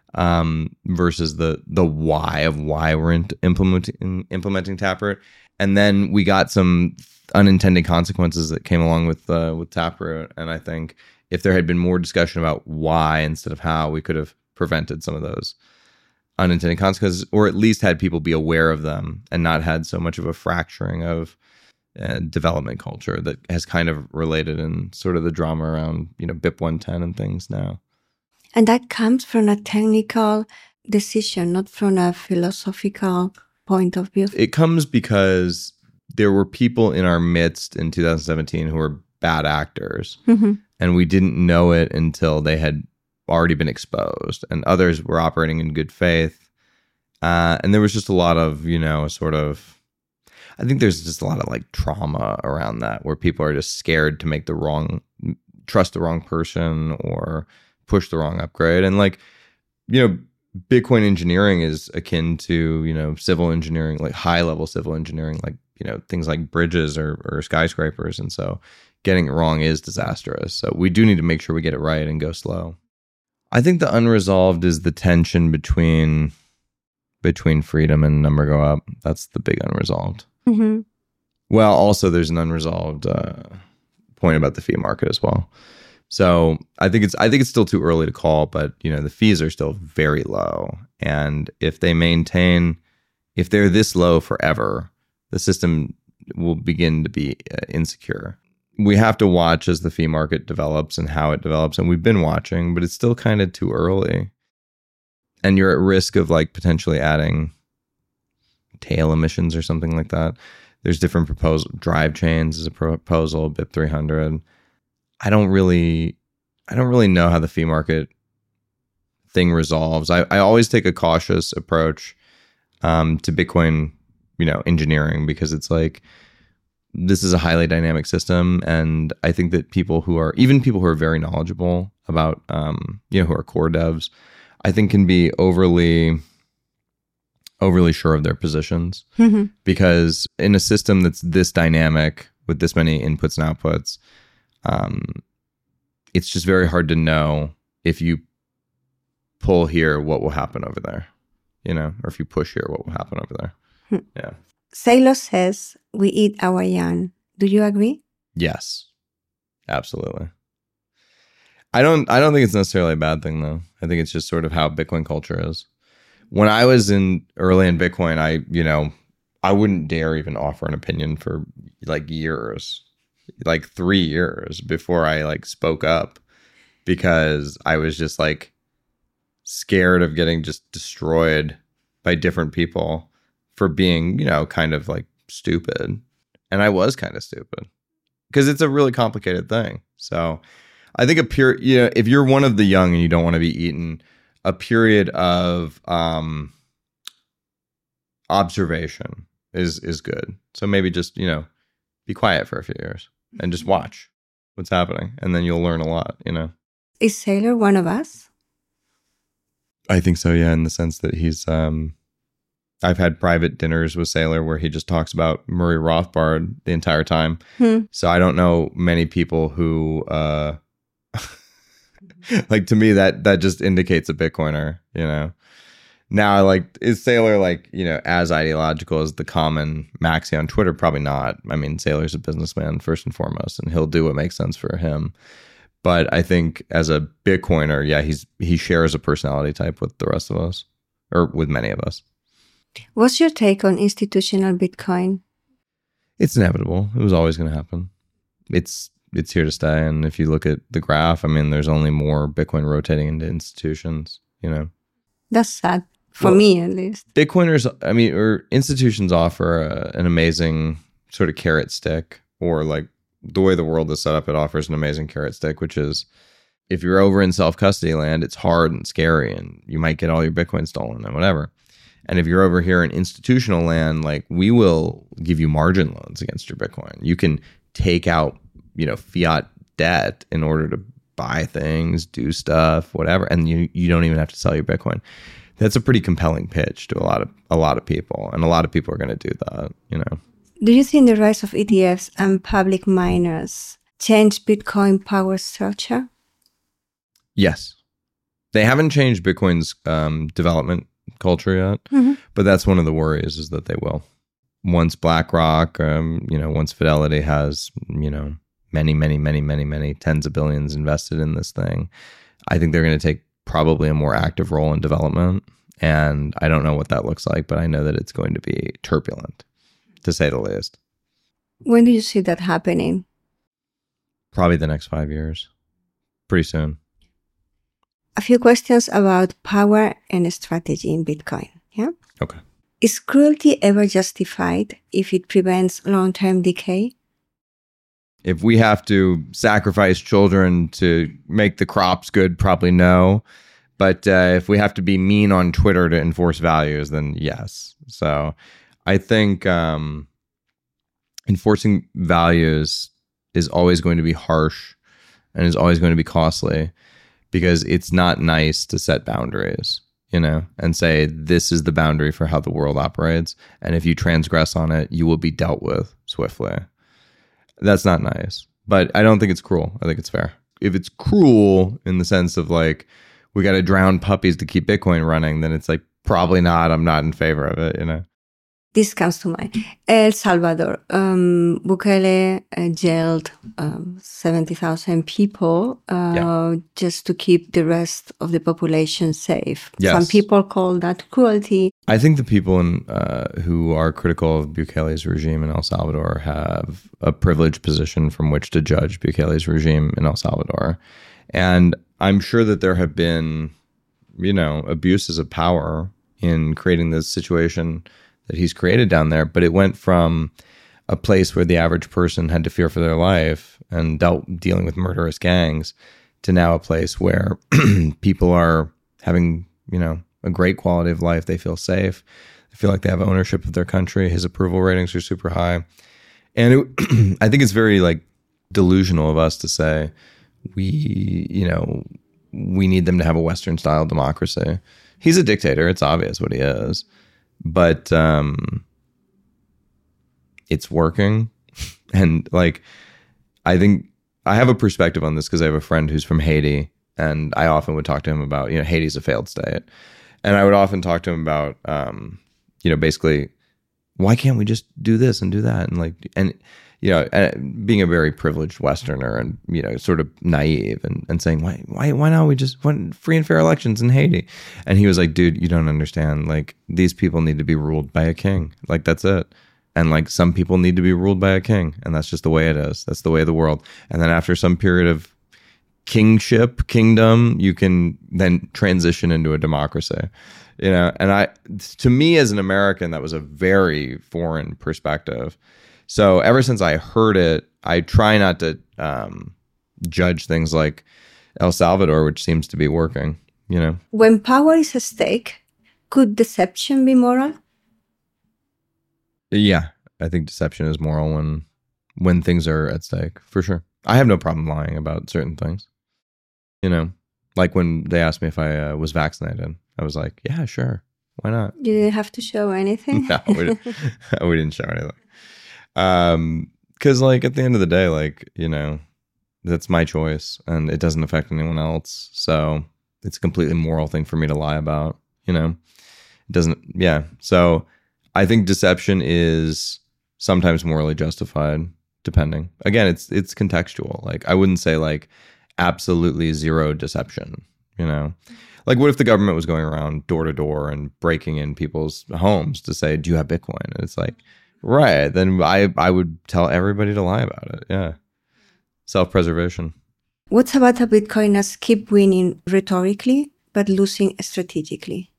um, versus the the why of why we're in implementing implementing Taproot. And then we got some unintended consequences that came along with uh, with Taproot. And I think if there had been more discussion about why instead of how, we could have prevented some of those unintended consequences, or at least had people be aware of them and not had so much of a fracturing of uh, development culture that has kind of related in sort of the drama around, you know, B I P one ten and things now. And that comes from a technical decision, not from a philosophical point of view. It comes because there were people in our midst in two thousand seventeen who were bad actors, mm-hmm. and we didn't know it until they had already been exposed, and others were operating in good faith. Uh, and there was just a lot of, you know, sort of, I think there's just a lot of like trauma around that, where people are just scared to make the wrong, trust the wrong person or push the wrong upgrade. And like, you know, Bitcoin engineering is akin to, you know, civil engineering, like high level civil engineering, like, you know, things like bridges or, or skyscrapers. And so getting it wrong is disastrous. So we do need to make sure we get it right and go slow. I think the unresolved is the tension between between freedom and number go up. That's the big unresolved. Mm-hmm. Well, also there's an unresolved uh, point about the fee market as well. So I think it's I think it's still too early to call, but you know the fees are still very low, and if they maintain, if they're this low forever, the system will begin to be uh, insecure. We have to watch as the fee market develops and how it develops. And we've been watching, but it's still kind of too early. And you're at risk of like potentially adding tail emissions or something like that. There's different proposal. Drive chains is a proposal, B I P three hundred. I don't really, I don't really know how the fee market thing resolves. I, I always take a cautious approach um, to Bitcoin, you know, engineering, because it's like, this is a highly dynamic system, and I think that people who are, even people who are very knowledgeable about, um, you know, who are core devs, I think can be overly, overly sure of their positions. Mm-hmm. Because in a system that's this dynamic with this many inputs and outputs, um, it's just very hard to know if you pull here, what will happen over there, you know, or if you push here, what will happen over there. Hmm. Yeah. Saylor says we eat our young. Do you agree? Yes, absolutely. I don't I don't think it's necessarily a bad thing, though. I think it's just sort of how Bitcoin culture is. When I was in early in Bitcoin, I, you know, I wouldn't dare even offer an opinion for like years, like three years before I like spoke up, because I was just like scared of getting just destroyed by different people for being, you know, kind of like stupid. And I was kind of stupid because it's a really complicated thing. So I think a pure, you know, if you're one of the young and you don't want to be eaten, a period of um, observation is is good. So maybe just, you know, be quiet for a few years and just watch what's happening. And then you'll learn a lot, you know. Is Saylor one of us? I think so, yeah, in the sense that he's, um, I've had private dinners with Saylor where he just talks about Murray Rothbard the entire time. Hmm. So I don't know many people who, uh, like to me, that that just indicates a Bitcoiner, you know. Now, like, is Saylor, like, you know, as ideological as the common maxi on Twitter? Probably not. I mean, Saylor's a businessman first and foremost, and he'll do what makes sense for him. But I think as a Bitcoiner, yeah, he's he shares a personality type with the rest of us, or with many of us. What's your take on institutional Bitcoin? It's inevitable. It was always going to happen. It's it's here to stay. And if you look at the graph, I mean, there's only more Bitcoin rotating into institutions, you know. That's sad, for well, me at least. Bitcoiners, I mean, or institutions offer a, an amazing sort of carrot stick, or like the way the world is set up, it offers an amazing carrot stick, which is if you're over in self-custody land, it's hard and scary and you might get all your Bitcoin stolen and whatever. And if you're over here in institutional land, like we will give you margin loans against your Bitcoin. You can take out, you know, fiat debt in order to buy things, do stuff, whatever, and you you don't even have to sell your Bitcoin. That's a pretty compelling pitch to a lot of a lot of people, and a lot of people are going to do that, you know. Do you think the rise of E T Fs and public miners changed Bitcoin power structure? Yes. They haven't changed Bitcoin's um, development culture yet, mm-hmm. but that's one of the worries, is that they will. Once BlackRock, um, you know, once Fidelity has, you know, many, many, many, many, many tens of billions invested in this thing, I think they're going to take probably a more active role in development. And I don't know what that looks like, but I know that it's going to be turbulent, to say the least. When do you see that happening? Probably the next five years. Pretty soon. A few questions about power and strategy in Bitcoin. Yeah. Okay. Is cruelty ever justified if it prevents long-term decay? If we have to sacrifice children to make the crops good, probably no. But uh, if we have to be mean on Twitter to enforce values, then yes. So I think um, enforcing values is always going to be harsh and is always going to be costly, because it's not nice to set boundaries, you know, and say, this is the boundary for how the world operates. And if you transgress on it, you will be dealt with swiftly. That's not nice. But I don't think it's cruel. I think it's fair. If it's cruel in the sense of like, we got to drown puppies to keep Bitcoin running, then it's like, probably not. I'm not in favor of it, you know. This comes to mind. El Salvador. Um, Bukele uh, jailed um, seventy thousand people uh, yeah. just to keep the rest of the population safe. Yes. Some people call that cruelty. I think the people in, uh, who are critical of Bukele's regime in El Salvador have a privileged position from which to judge Bukele's regime in El Salvador. And I'm sure that there have been, you know, abuses of power in creating this situation that he's created down there, but it went from a place where the average person had to fear for their life and dealt dealing with murderous gangs to now a place where people are having, you know, a great quality of life. They feel safe. They feel like they have ownership of their country. His approval ratings are super high. And it, I think it's very like delusional of us to say we, you know, we need them to have a Western style democracy. He's a dictator. It's obvious what he is. But um, it's working. And like, I think I have a perspective on this because I have a friend who's from Haiti, and I often would talk to him about, you know, Haiti's a failed state. And I would often talk to him about, um, you know, basically, why can't we just do this and do that? And like, and, you know, being a very privileged Westerner and, you know, sort of naive and, and saying, why, why, why not we just want free and fair elections in Haiti? And he was like, dude, you don't understand. Like, these people need to be ruled by a king. Like, that's it. And like, some people need to be ruled by a king. And that's just the way it is. That's the way of the world. And then after some period of kingship, kingdom, you can then transition into a democracy, you know? And I, to me as an American, that was a very foreign perspective. So ever since I heard it, I try not to um, judge things like El Salvador, which seems to be working, you know? When power is at stake, could deception be moral? Yeah, I think deception is moral when when things are at stake, for sure. I have no problem lying about certain things, you know? Like when they asked me if I uh, was vaccinated, I was like, yeah, sure. Why not? You didn't have to show anything? No, we didn't, we didn't show anything. Um, because like at the end of the day, like, you know, that's my choice and it doesn't affect anyone else. So it's a completely moral thing for me to lie about, you know? It doesn't, yeah. So I think deception is sometimes morally justified, depending. Again, it's it's contextual. Like I wouldn't say like absolutely zero deception, you know? Like what if the government was going around door to door and breaking in people's homes to say, do you have Bitcoin? And it's like, right, then I, I would tell everybody to lie about it. Yeah. Self-preservation. What's about the Bitcoiners keep winning rhetorically, but losing strategically?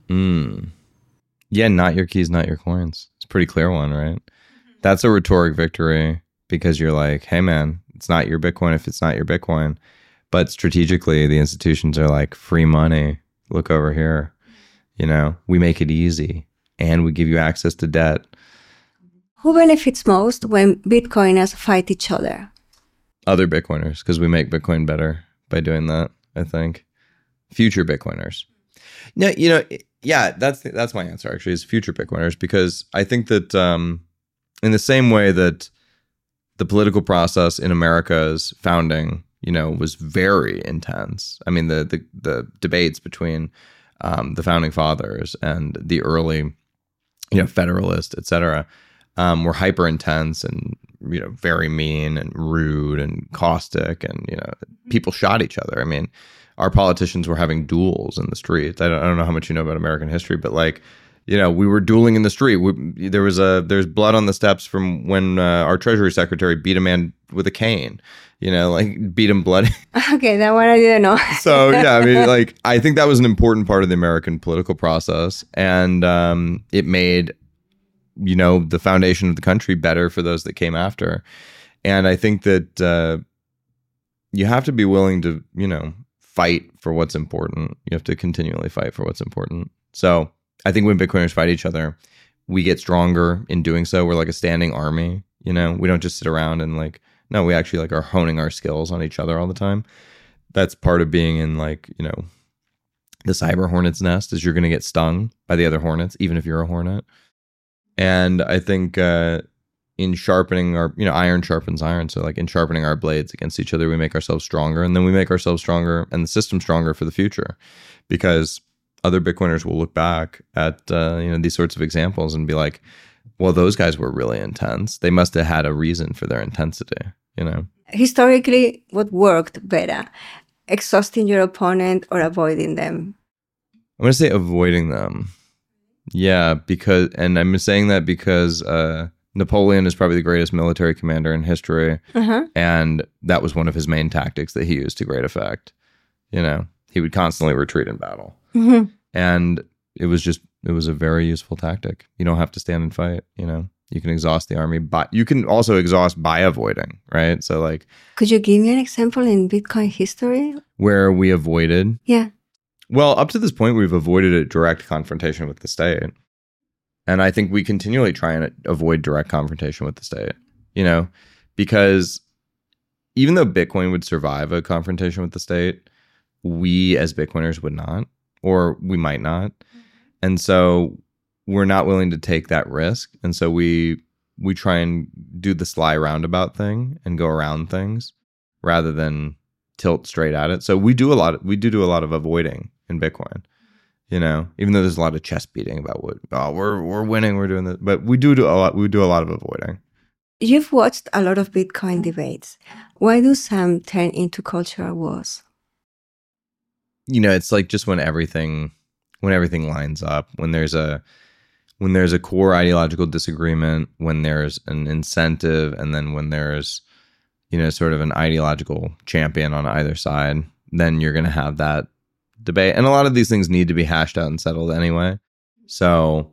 Mm. Yeah, not your keys, not your coins. It's a pretty clear one, right? Mm-hmm. That's a rhetoric victory because you're like, hey man, it's not your Bitcoin if it's not your Bitcoin. But strategically, the institutions are like, free money, look over here. You know, we make it easy and we give you access to debt. Who benefits most when Bitcoiners fight each other? Other Bitcoiners, because we make Bitcoin better by doing that, I think. Future Bitcoiners. No, you know, yeah, that's that's my answer actually, is future Bitcoiners, because I think that um, in the same way that the political process in America's founding, you know, was very intense. I mean, the the, the debates between um, the founding fathers and the early, you know, Federalists, et cetera, um, were hyper intense and, you know, very mean and rude and caustic, and, you know, people shot each other. I mean, our politicians were having duels in the streets. I don't, I don't know how much you know about American history, but like, you know, we were dueling in the street. We, there was a there's blood on the steps from when uh, our Treasury Secretary beat a man with a cane. You know, like beat him bloody. Okay, that one I didn't know. So yeah, I mean, like I think that was an important part of the American political process, and um, it made, you know, the foundation of the country better for those that came after. And I think that uh, you have to be willing to, you know, fight for what's important. You have to continually fight for what's important. So I think when Bitcoiners fight each other, we get stronger in doing so. We're like a standing army, you know, we don't just sit around and like, no, we actually like are honing our skills on each other all the time. That's part of being in like, you know, the cyber hornet's nest, is you're going to get stung by the other hornets, even if you're a hornet. And I think uh, in sharpening our, you know, iron sharpens iron. So like in sharpening our blades against each other, we make ourselves stronger, and then we make ourselves stronger and the system stronger for the future, because other Bitcoiners will look back at, uh, you know, these sorts of examples and be like, well, those guys were really intense. They must have had a reason for their intensity, you know? Historically, what worked better? Exhausting your opponent or avoiding them? I'm going to say avoiding them. Yeah, because, and I'm saying that because uh, Napoleon is probably the greatest military commander in history. Uh-huh. And that was one of his main tactics that he used to great effect. You know, he would constantly retreat in battle. Mm-hmm. And it was just, it was a very useful tactic. You don't have to stand and fight, you know. You can exhaust the army, but you can also exhaust by avoiding, right? So like... Could you give me an example in Bitcoin history? Where we avoided? Yeah. Well, up to this point, we've avoided a direct confrontation with the state. And I think we continually try and avoid direct confrontation with the state, you know, because even though Bitcoin would survive a confrontation with the state, we as Bitcoiners would not, or we might not. And so we're not willing to take that risk. And so we we try and do the sly roundabout thing and go around things rather than tilt straight at it. So we do a lot of, we do do a lot of avoiding in Bitcoin, you know, even though there's a lot of chest beating about what, oh, we're we're winning, we're doing this, but we do do a lot we do a lot of avoiding. You've watched a lot of Bitcoin debates. Why do some turn into cultural wars? You know, it's like just when everything when everything lines up, when there's a when there's a core ideological disagreement, when there's an incentive, and then when there's, you know, sort of an ideological champion on either side, then you're going to have that debate. And a lot of these things need to be hashed out and settled anyway. So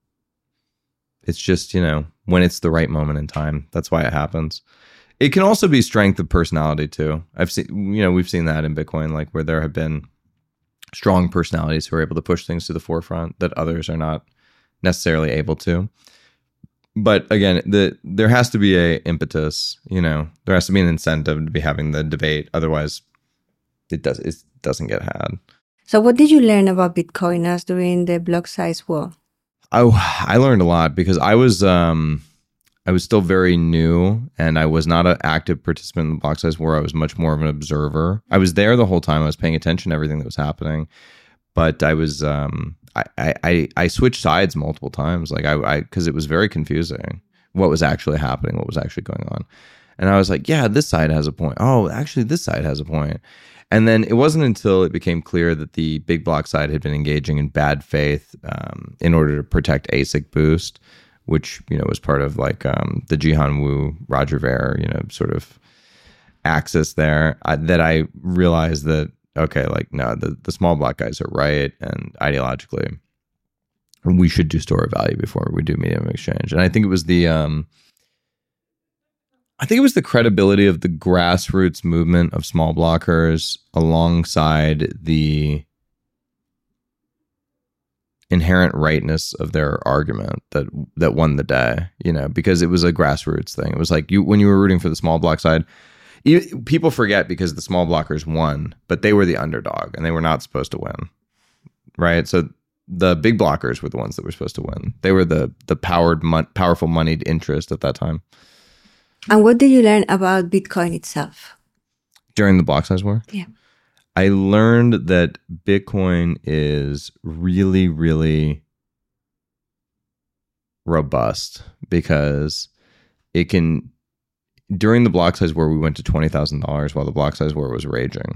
it's just, you know, when it's the right moment in time, that's why it happens. It can also be strength of personality too. I've seen, you know, we've seen that in Bitcoin, like where there have been strong personalities who are able to push things to the forefront that others are not necessarily able to. But again, the there has to be a impetus, you know, there has to be an incentive to be having the debate. Otherwise, it does it's doesn't get had. So what did you learn about Bitcoiners during the block size war? Oh, I learned a lot because I was um, I was still very new, and I was not an active participant in the block size war. I was much more of an observer. I was there the whole time. I was paying attention to everything that was happening, but I was um, I, I I switched sides multiple times, like I I because it was very confusing what was actually happening, what was actually going on, and I was like, yeah, this side has a point. Oh, actually, this side has a point. And then it wasn't until it became clear that the big block side had been engaging in bad faith um, in order to protect A S I C Boost, which, you know, was part of like um, the Jihan Wu, Roger Ver, you know, sort of axis there, uh, that I realized that, okay, like, no, the, the small block guys are right. And ideologically, we should do store of value before we do medium of exchange. And I think it was the... Um, I think it was the credibility of the grassroots movement of small blockers alongside the inherent rightness of their argument that that won the day, you know, because it was a grassroots thing. It was like you when you were rooting for the small block side, you, people forget because the small blockers won, but they were the underdog and they were not supposed to win, right? So the big blockers were the ones that were supposed to win. They were the the powered, mon- powerful moneyed interest at that time. And what did you learn about Bitcoin itself? During the block size war? Yeah. I learned that Bitcoin is really, really robust because it can, during the block size war, we went to twenty thousand dollars while the block size war was raging.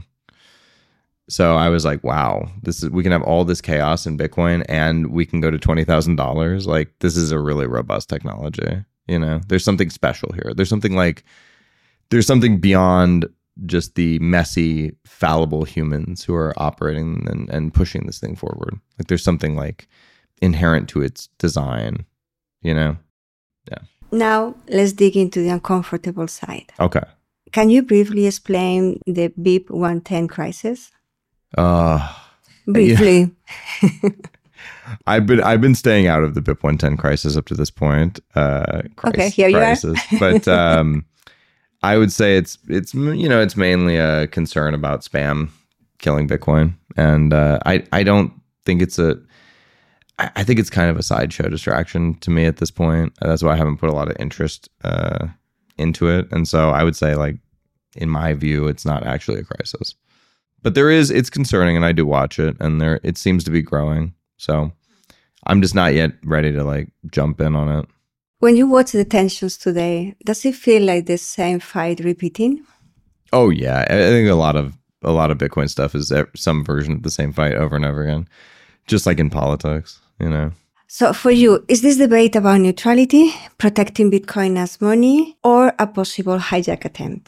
So I was like, wow, this is, we can have all this chaos in Bitcoin and we can go to twenty thousand dollars. Like, this is a really robust technology. You know, there's something special here. There's something like, there's something beyond just the messy, fallible humans who are operating and, and pushing this thing forward. Like there's something like inherent to its design, you know? Yeah. Now let's dig into the uncomfortable side. Okay. Can you briefly explain the B I P one ten crisis? Uh, briefly. Yeah. I've been I've been staying out of the B I P one ten crisis up to this point. Uh, crisis, okay, here crisis. you are. But um, I would say it's it's you know it's mainly a concern about spam killing Bitcoin, and uh, I I don't think it's a I, I think it's kind of a sideshow distraction to me at this point. That's why I haven't put a lot of interest uh, into it, and so I would say like in my view, it's not actually a crisis, but there is it's concerning, and I do watch it, and there it seems to be growing. So I'm just not yet ready to like jump in on it. When you watch the tensions today, does it feel like the same fight repeating? Oh yeah, I think a lot of a lot of Bitcoin stuff is some version of the same fight over and over again, just like in politics, you know. So for you, is this debate about neutrality, protecting Bitcoin as money, or a possible hijack attempt?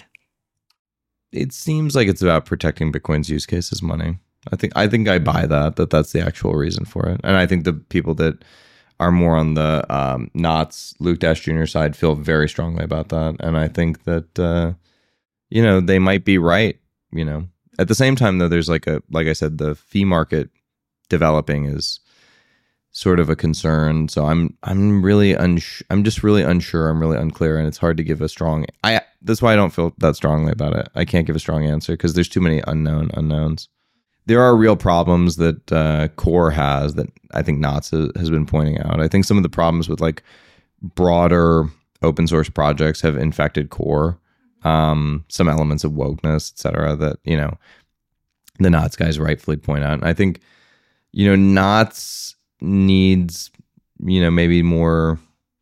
It seems like it's about protecting Bitcoin's use case as money. I think I think I buy that, that that's the actual reason for it. And I think the people that are more on the um, Knott's, Luke Dash Junior side feel very strongly about that. And I think that, uh, you know, they might be right, you know. At the same time, though, there's like a, like I said, the fee market developing is sort of a concern. So I'm I'm really, uns- I'm just really unsure. I'm really unclear. And it's hard to give a strong, I. That's why I don't feel that strongly about it. I can't give a strong answer because there's too many unknown unknowns. There are real problems that uh, Core has that I think Knott's has been pointing out. I think some of the problems with like broader open source projects have infected Core. Um, some elements of wokeness, et cetera, that, you know, the Knott's guys rightfully point out. And I think, you know, Knott's needs, you know, maybe more,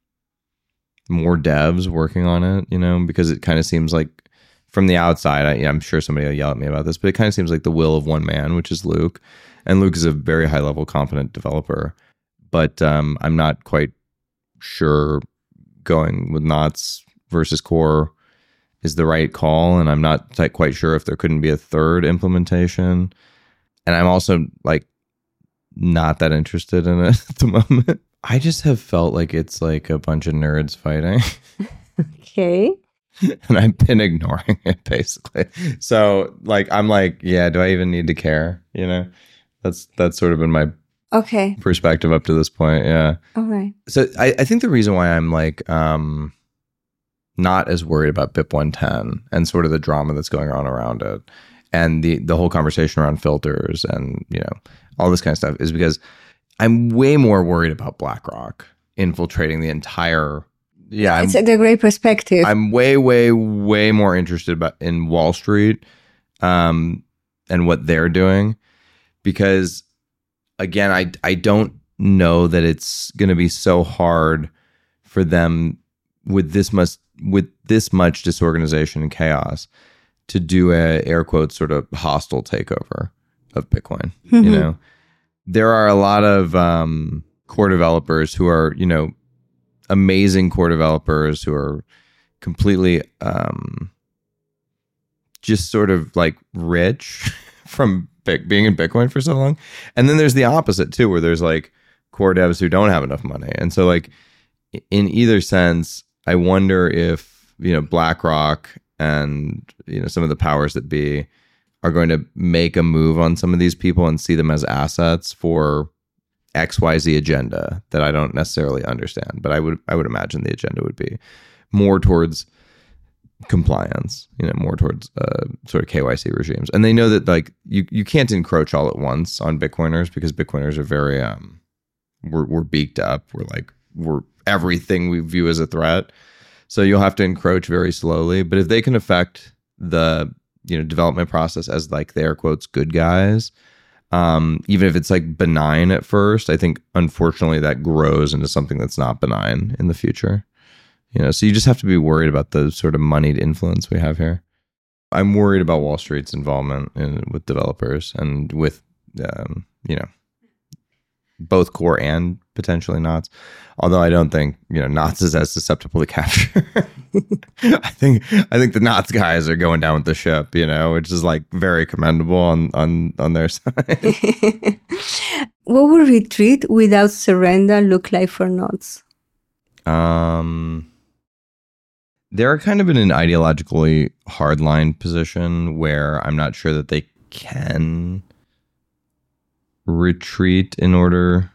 more devs working on it, you know, because it kind of seems like, from the outside, I, I'm sure somebody will yell at me about this, but it kind of seems like the will of one man, which is Luke. And Luke is a very high-level, competent developer. But um, I'm not quite sure going with Knott's versus Core is the right call. And I'm not quite sure if there couldn't be a third implementation. And I'm also, like, not that interested in it at the moment. I just have felt like it's like a bunch of nerds fighting. Okay. And I've been ignoring it basically. So like, I'm like, yeah, do I even need to care? You know, that's, that's sort of been my okay perspective up to this point. Yeah. All right. So I, I think the reason why I'm like, um, not as worried about B I P one ten and sort of the drama that's going on around it and the the whole conversation around filters and, you know, all this kind of stuff is because I'm way more worried about BlackRock infiltrating the entire. Yeah, it's I'm, a great perspective. I'm way, way, way more interested about in Wall Street um, and what they're doing, because again, I I don't know that it's going to be so hard for them with this much with this much disorganization and chaos to do a air quotes sort of hostile takeover of Bitcoin. Mm-hmm. You know, there are a lot of um, core developers who are, you know, amazing core developers who are completely um, just sort of like rich from being in Bitcoin for so long. And then there's the opposite too, where there's like core devs who don't have enough money. And so like in either sense, I wonder if, you know, BlackRock and, you know, some of the powers that be are going to make a move on some of these people and see them as assets for X Y Z agenda that I don't necessarily understand. But I would I would imagine the agenda would be more towards compliance, you know, more towards uh, sort of K Y C regimes. And they know that like you you can't encroach all at once on Bitcoiners, because Bitcoiners are very um we're we're beaked up. We're like we're everything we view as a threat. So you'll have to encroach very slowly. But if they can affect the, you know, development process as like the air quotes good guys, um, even if it's like benign at first, I think unfortunately that grows into something that's not benign in the future. You know, so you just have to be worried about the sort of moneyed influence we have here. I'm worried about Wall Street's involvement in, with developers and with, um, you know, both core and potentially Knots. Although I don't think, you know, Knots is as susceptible to capture. I think I think the Knots guys are going down with the ship, you know, which is like very commendable on on, on their side. What would retreat without surrender look like for Knots? Um, they're kind of in an ideologically hardline position where I'm not sure that they can retreat in order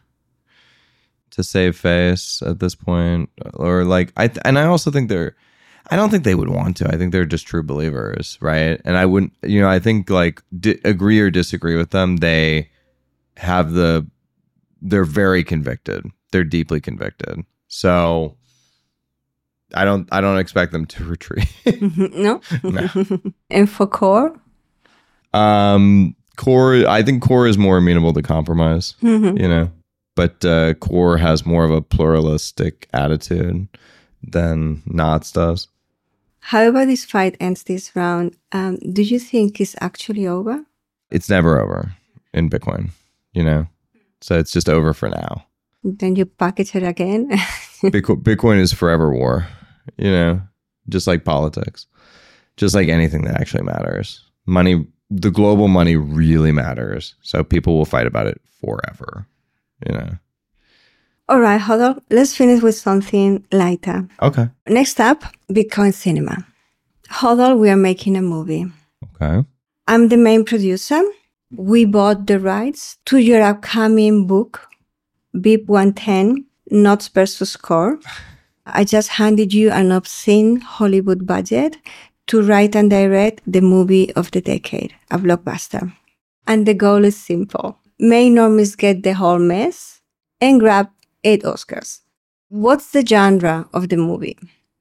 to save face at this point, or like I th- and I also think they're I don't think they would want to. I think they're just true believers, right? And I wouldn't, you know, I think like di- agree or disagree with them, they have the they're very convicted. They're deeply convicted. So I don't I don't expect them to retreat. No. No. And for core? Um Core, I think Core is more amenable to compromise, mm-hmm. you know, but uh, Core has more of a pluralistic attitude than Knots does. However this fight ends this round, um, do you think it's actually over? It's never over in Bitcoin, you know, so it's just over for now. Then you package it again. Bitcoin, Bitcoin is forever war, you know, just like politics, just like anything that actually matters. Money. The global money really matters. So people will fight about it forever, you know. All right, Hodl, let's finish with something lighter. Okay. Next up, Bitcoin Cinema. Hodl, we are making a movie. Okay. I'm the main producer. We bought the rights to your upcoming book, B I P one ten, Knots versus Core. I just handed you an obscene Hollywood budget to write and direct the movie of the decade, a blockbuster. And the goal is simple. Make normies get the whole mess and grab eight Oscars. What's the genre of the movie?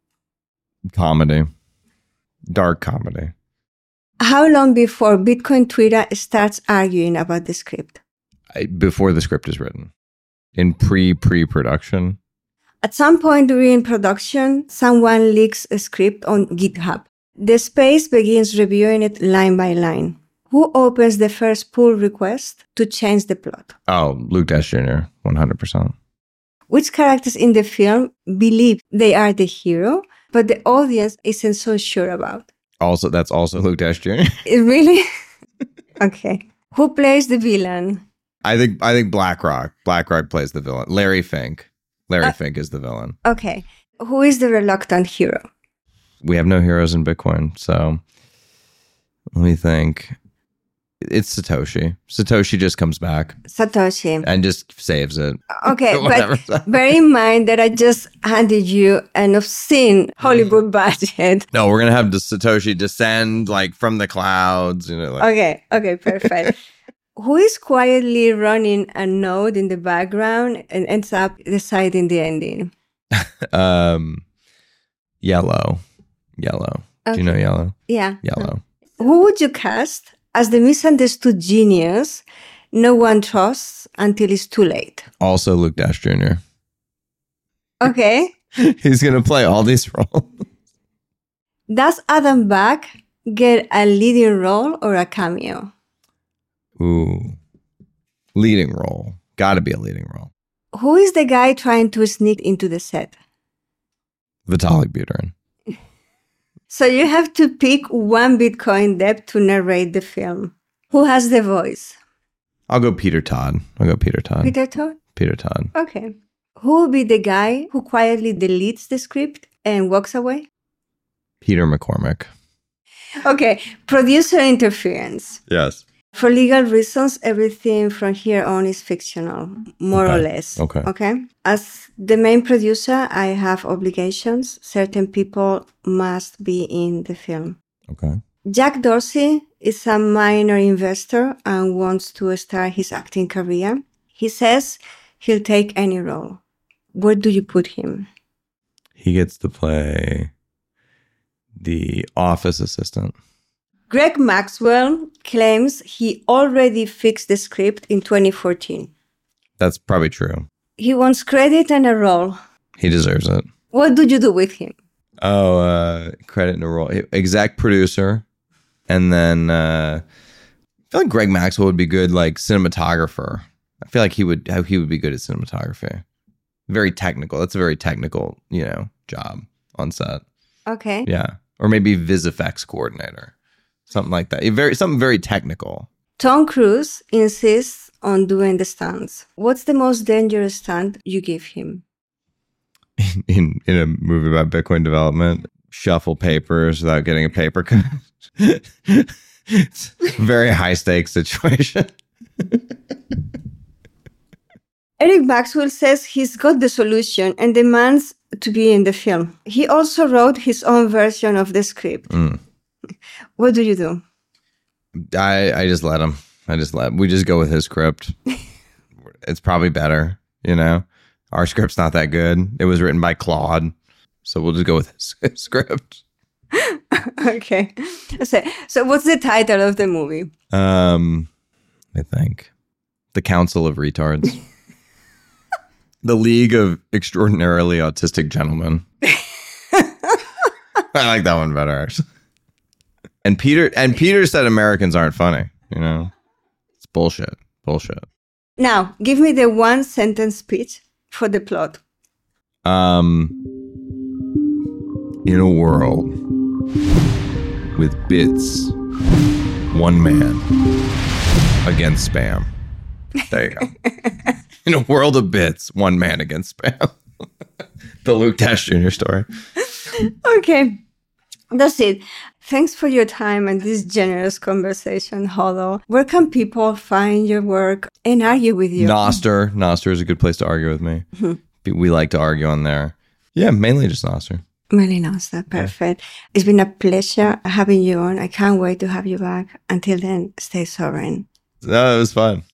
Comedy. Dark comedy. How long before Bitcoin Twitter starts arguing about the script? I, before the script is written. In pre-pre-production. At some point during production, someone leaks a script on GitHub. The space begins reviewing it line by line. Who opens the first pull request to change the plot? Oh, Luke Dash Junior, one hundred percent. Which characters in the film believe they are the hero, but the audience isn't so sure about? Also, that's also Luke Dash Junior Really? Okay. Who plays the villain? I think I think BlackRock. BlackRock plays the villain. Larry Fink. Larry uh, Fink is the villain. Okay. Who is the reluctant hero? We have no heroes in Bitcoin, so let me think. It's Satoshi. Satoshi just comes back. Satoshi. And just saves it. Okay, but bear in mind that I just handed you an obscene Hollywood budget. No, we're going to have the Satoshi descend like from the clouds. You know, like. Okay, okay, perfect. Who is quietly running a node in the background and ends up deciding the ending? um, Yellow. Yellow. Okay. Do you know Yellow? Yeah. Yellow. Who would you cast as the misunderstood genius no one trusts until it's too late? Also Luke Dash Junior Okay. He's going to play all these roles. Does Adam Buck get a leading role or a cameo? Ooh. Leading role. Got to be a leading role. Who is the guy trying to sneak into the set? Vitalik Buterin. So you have to pick one Bitcoin debt to narrate the film. Who has the voice? I'll go Peter Todd. I'll go Peter Todd. Peter Todd? Peter Todd. Okay. Who will be the guy who quietly deletes the script and walks away? Peter McCormick. Okay. Producer interference. Yes. For legal reasons, everything from here on is fictional, more okay. or less. Okay. Okay. As the main producer, I have obligations. Certain people must be in the film. Okay. Jack Dorsey is a minor investor and wants to start his acting career. He says he'll take any role. Where do you put him? He gets to play the office assistant. Greg Maxwell claims he already fixed the script in twenty fourteen. That's probably true. He wants credit and a role. He deserves it. What do you do with him? Oh, uh, credit and a role. Exec producer. And then uh, I feel like Greg Maxwell would be good, like cinematographer. I feel like he would he would be good at cinematography. Very technical. That's a very technical, you know, job on set. Okay. Yeah. Or maybe VisFX coordinator. Something like that. Very something very technical. Tom Cruise insists on doing the stunts. What's the most dangerous stunt you give him? In in a movie about Bitcoin development, shuffle papers without getting a paper cut. It's a very high stakes situation. Eric Maxwell says he's got the solution and demands to be in the film. He also wrote his own version of the script. Mm. What do you do? I, I just let him. I just let we just go with his script. It's probably better, you know. Our script's not that good. It was written by Claude, so we'll just go with his, his script. Okay. So, so what's the title of the movie? Um, I think The Council of Retards. The League of Extraordinarily Autistic Gentlemen. I like that one better, actually. And Peter and Peter said Americans aren't funny, you know? It's bullshit. Bullshit. Now, give me the one sentence speech for the plot. Um in a world with bits, one man against spam. There you go. In a world of bits, one man against spam. The Luke Dash Junior story. Okay. That's it. Thanks for your time and this generous conversation, Hodl. Where can people find your work and argue with you? Nostr. Nostr is a good place to argue with me. Mm-hmm. We like to argue on there. Yeah, mainly just Nostr. Mainly Nostr. Perfect. Yeah. It's been a pleasure having you on. I can't wait to have you back. Until then, stay sovereign. No, it was fun.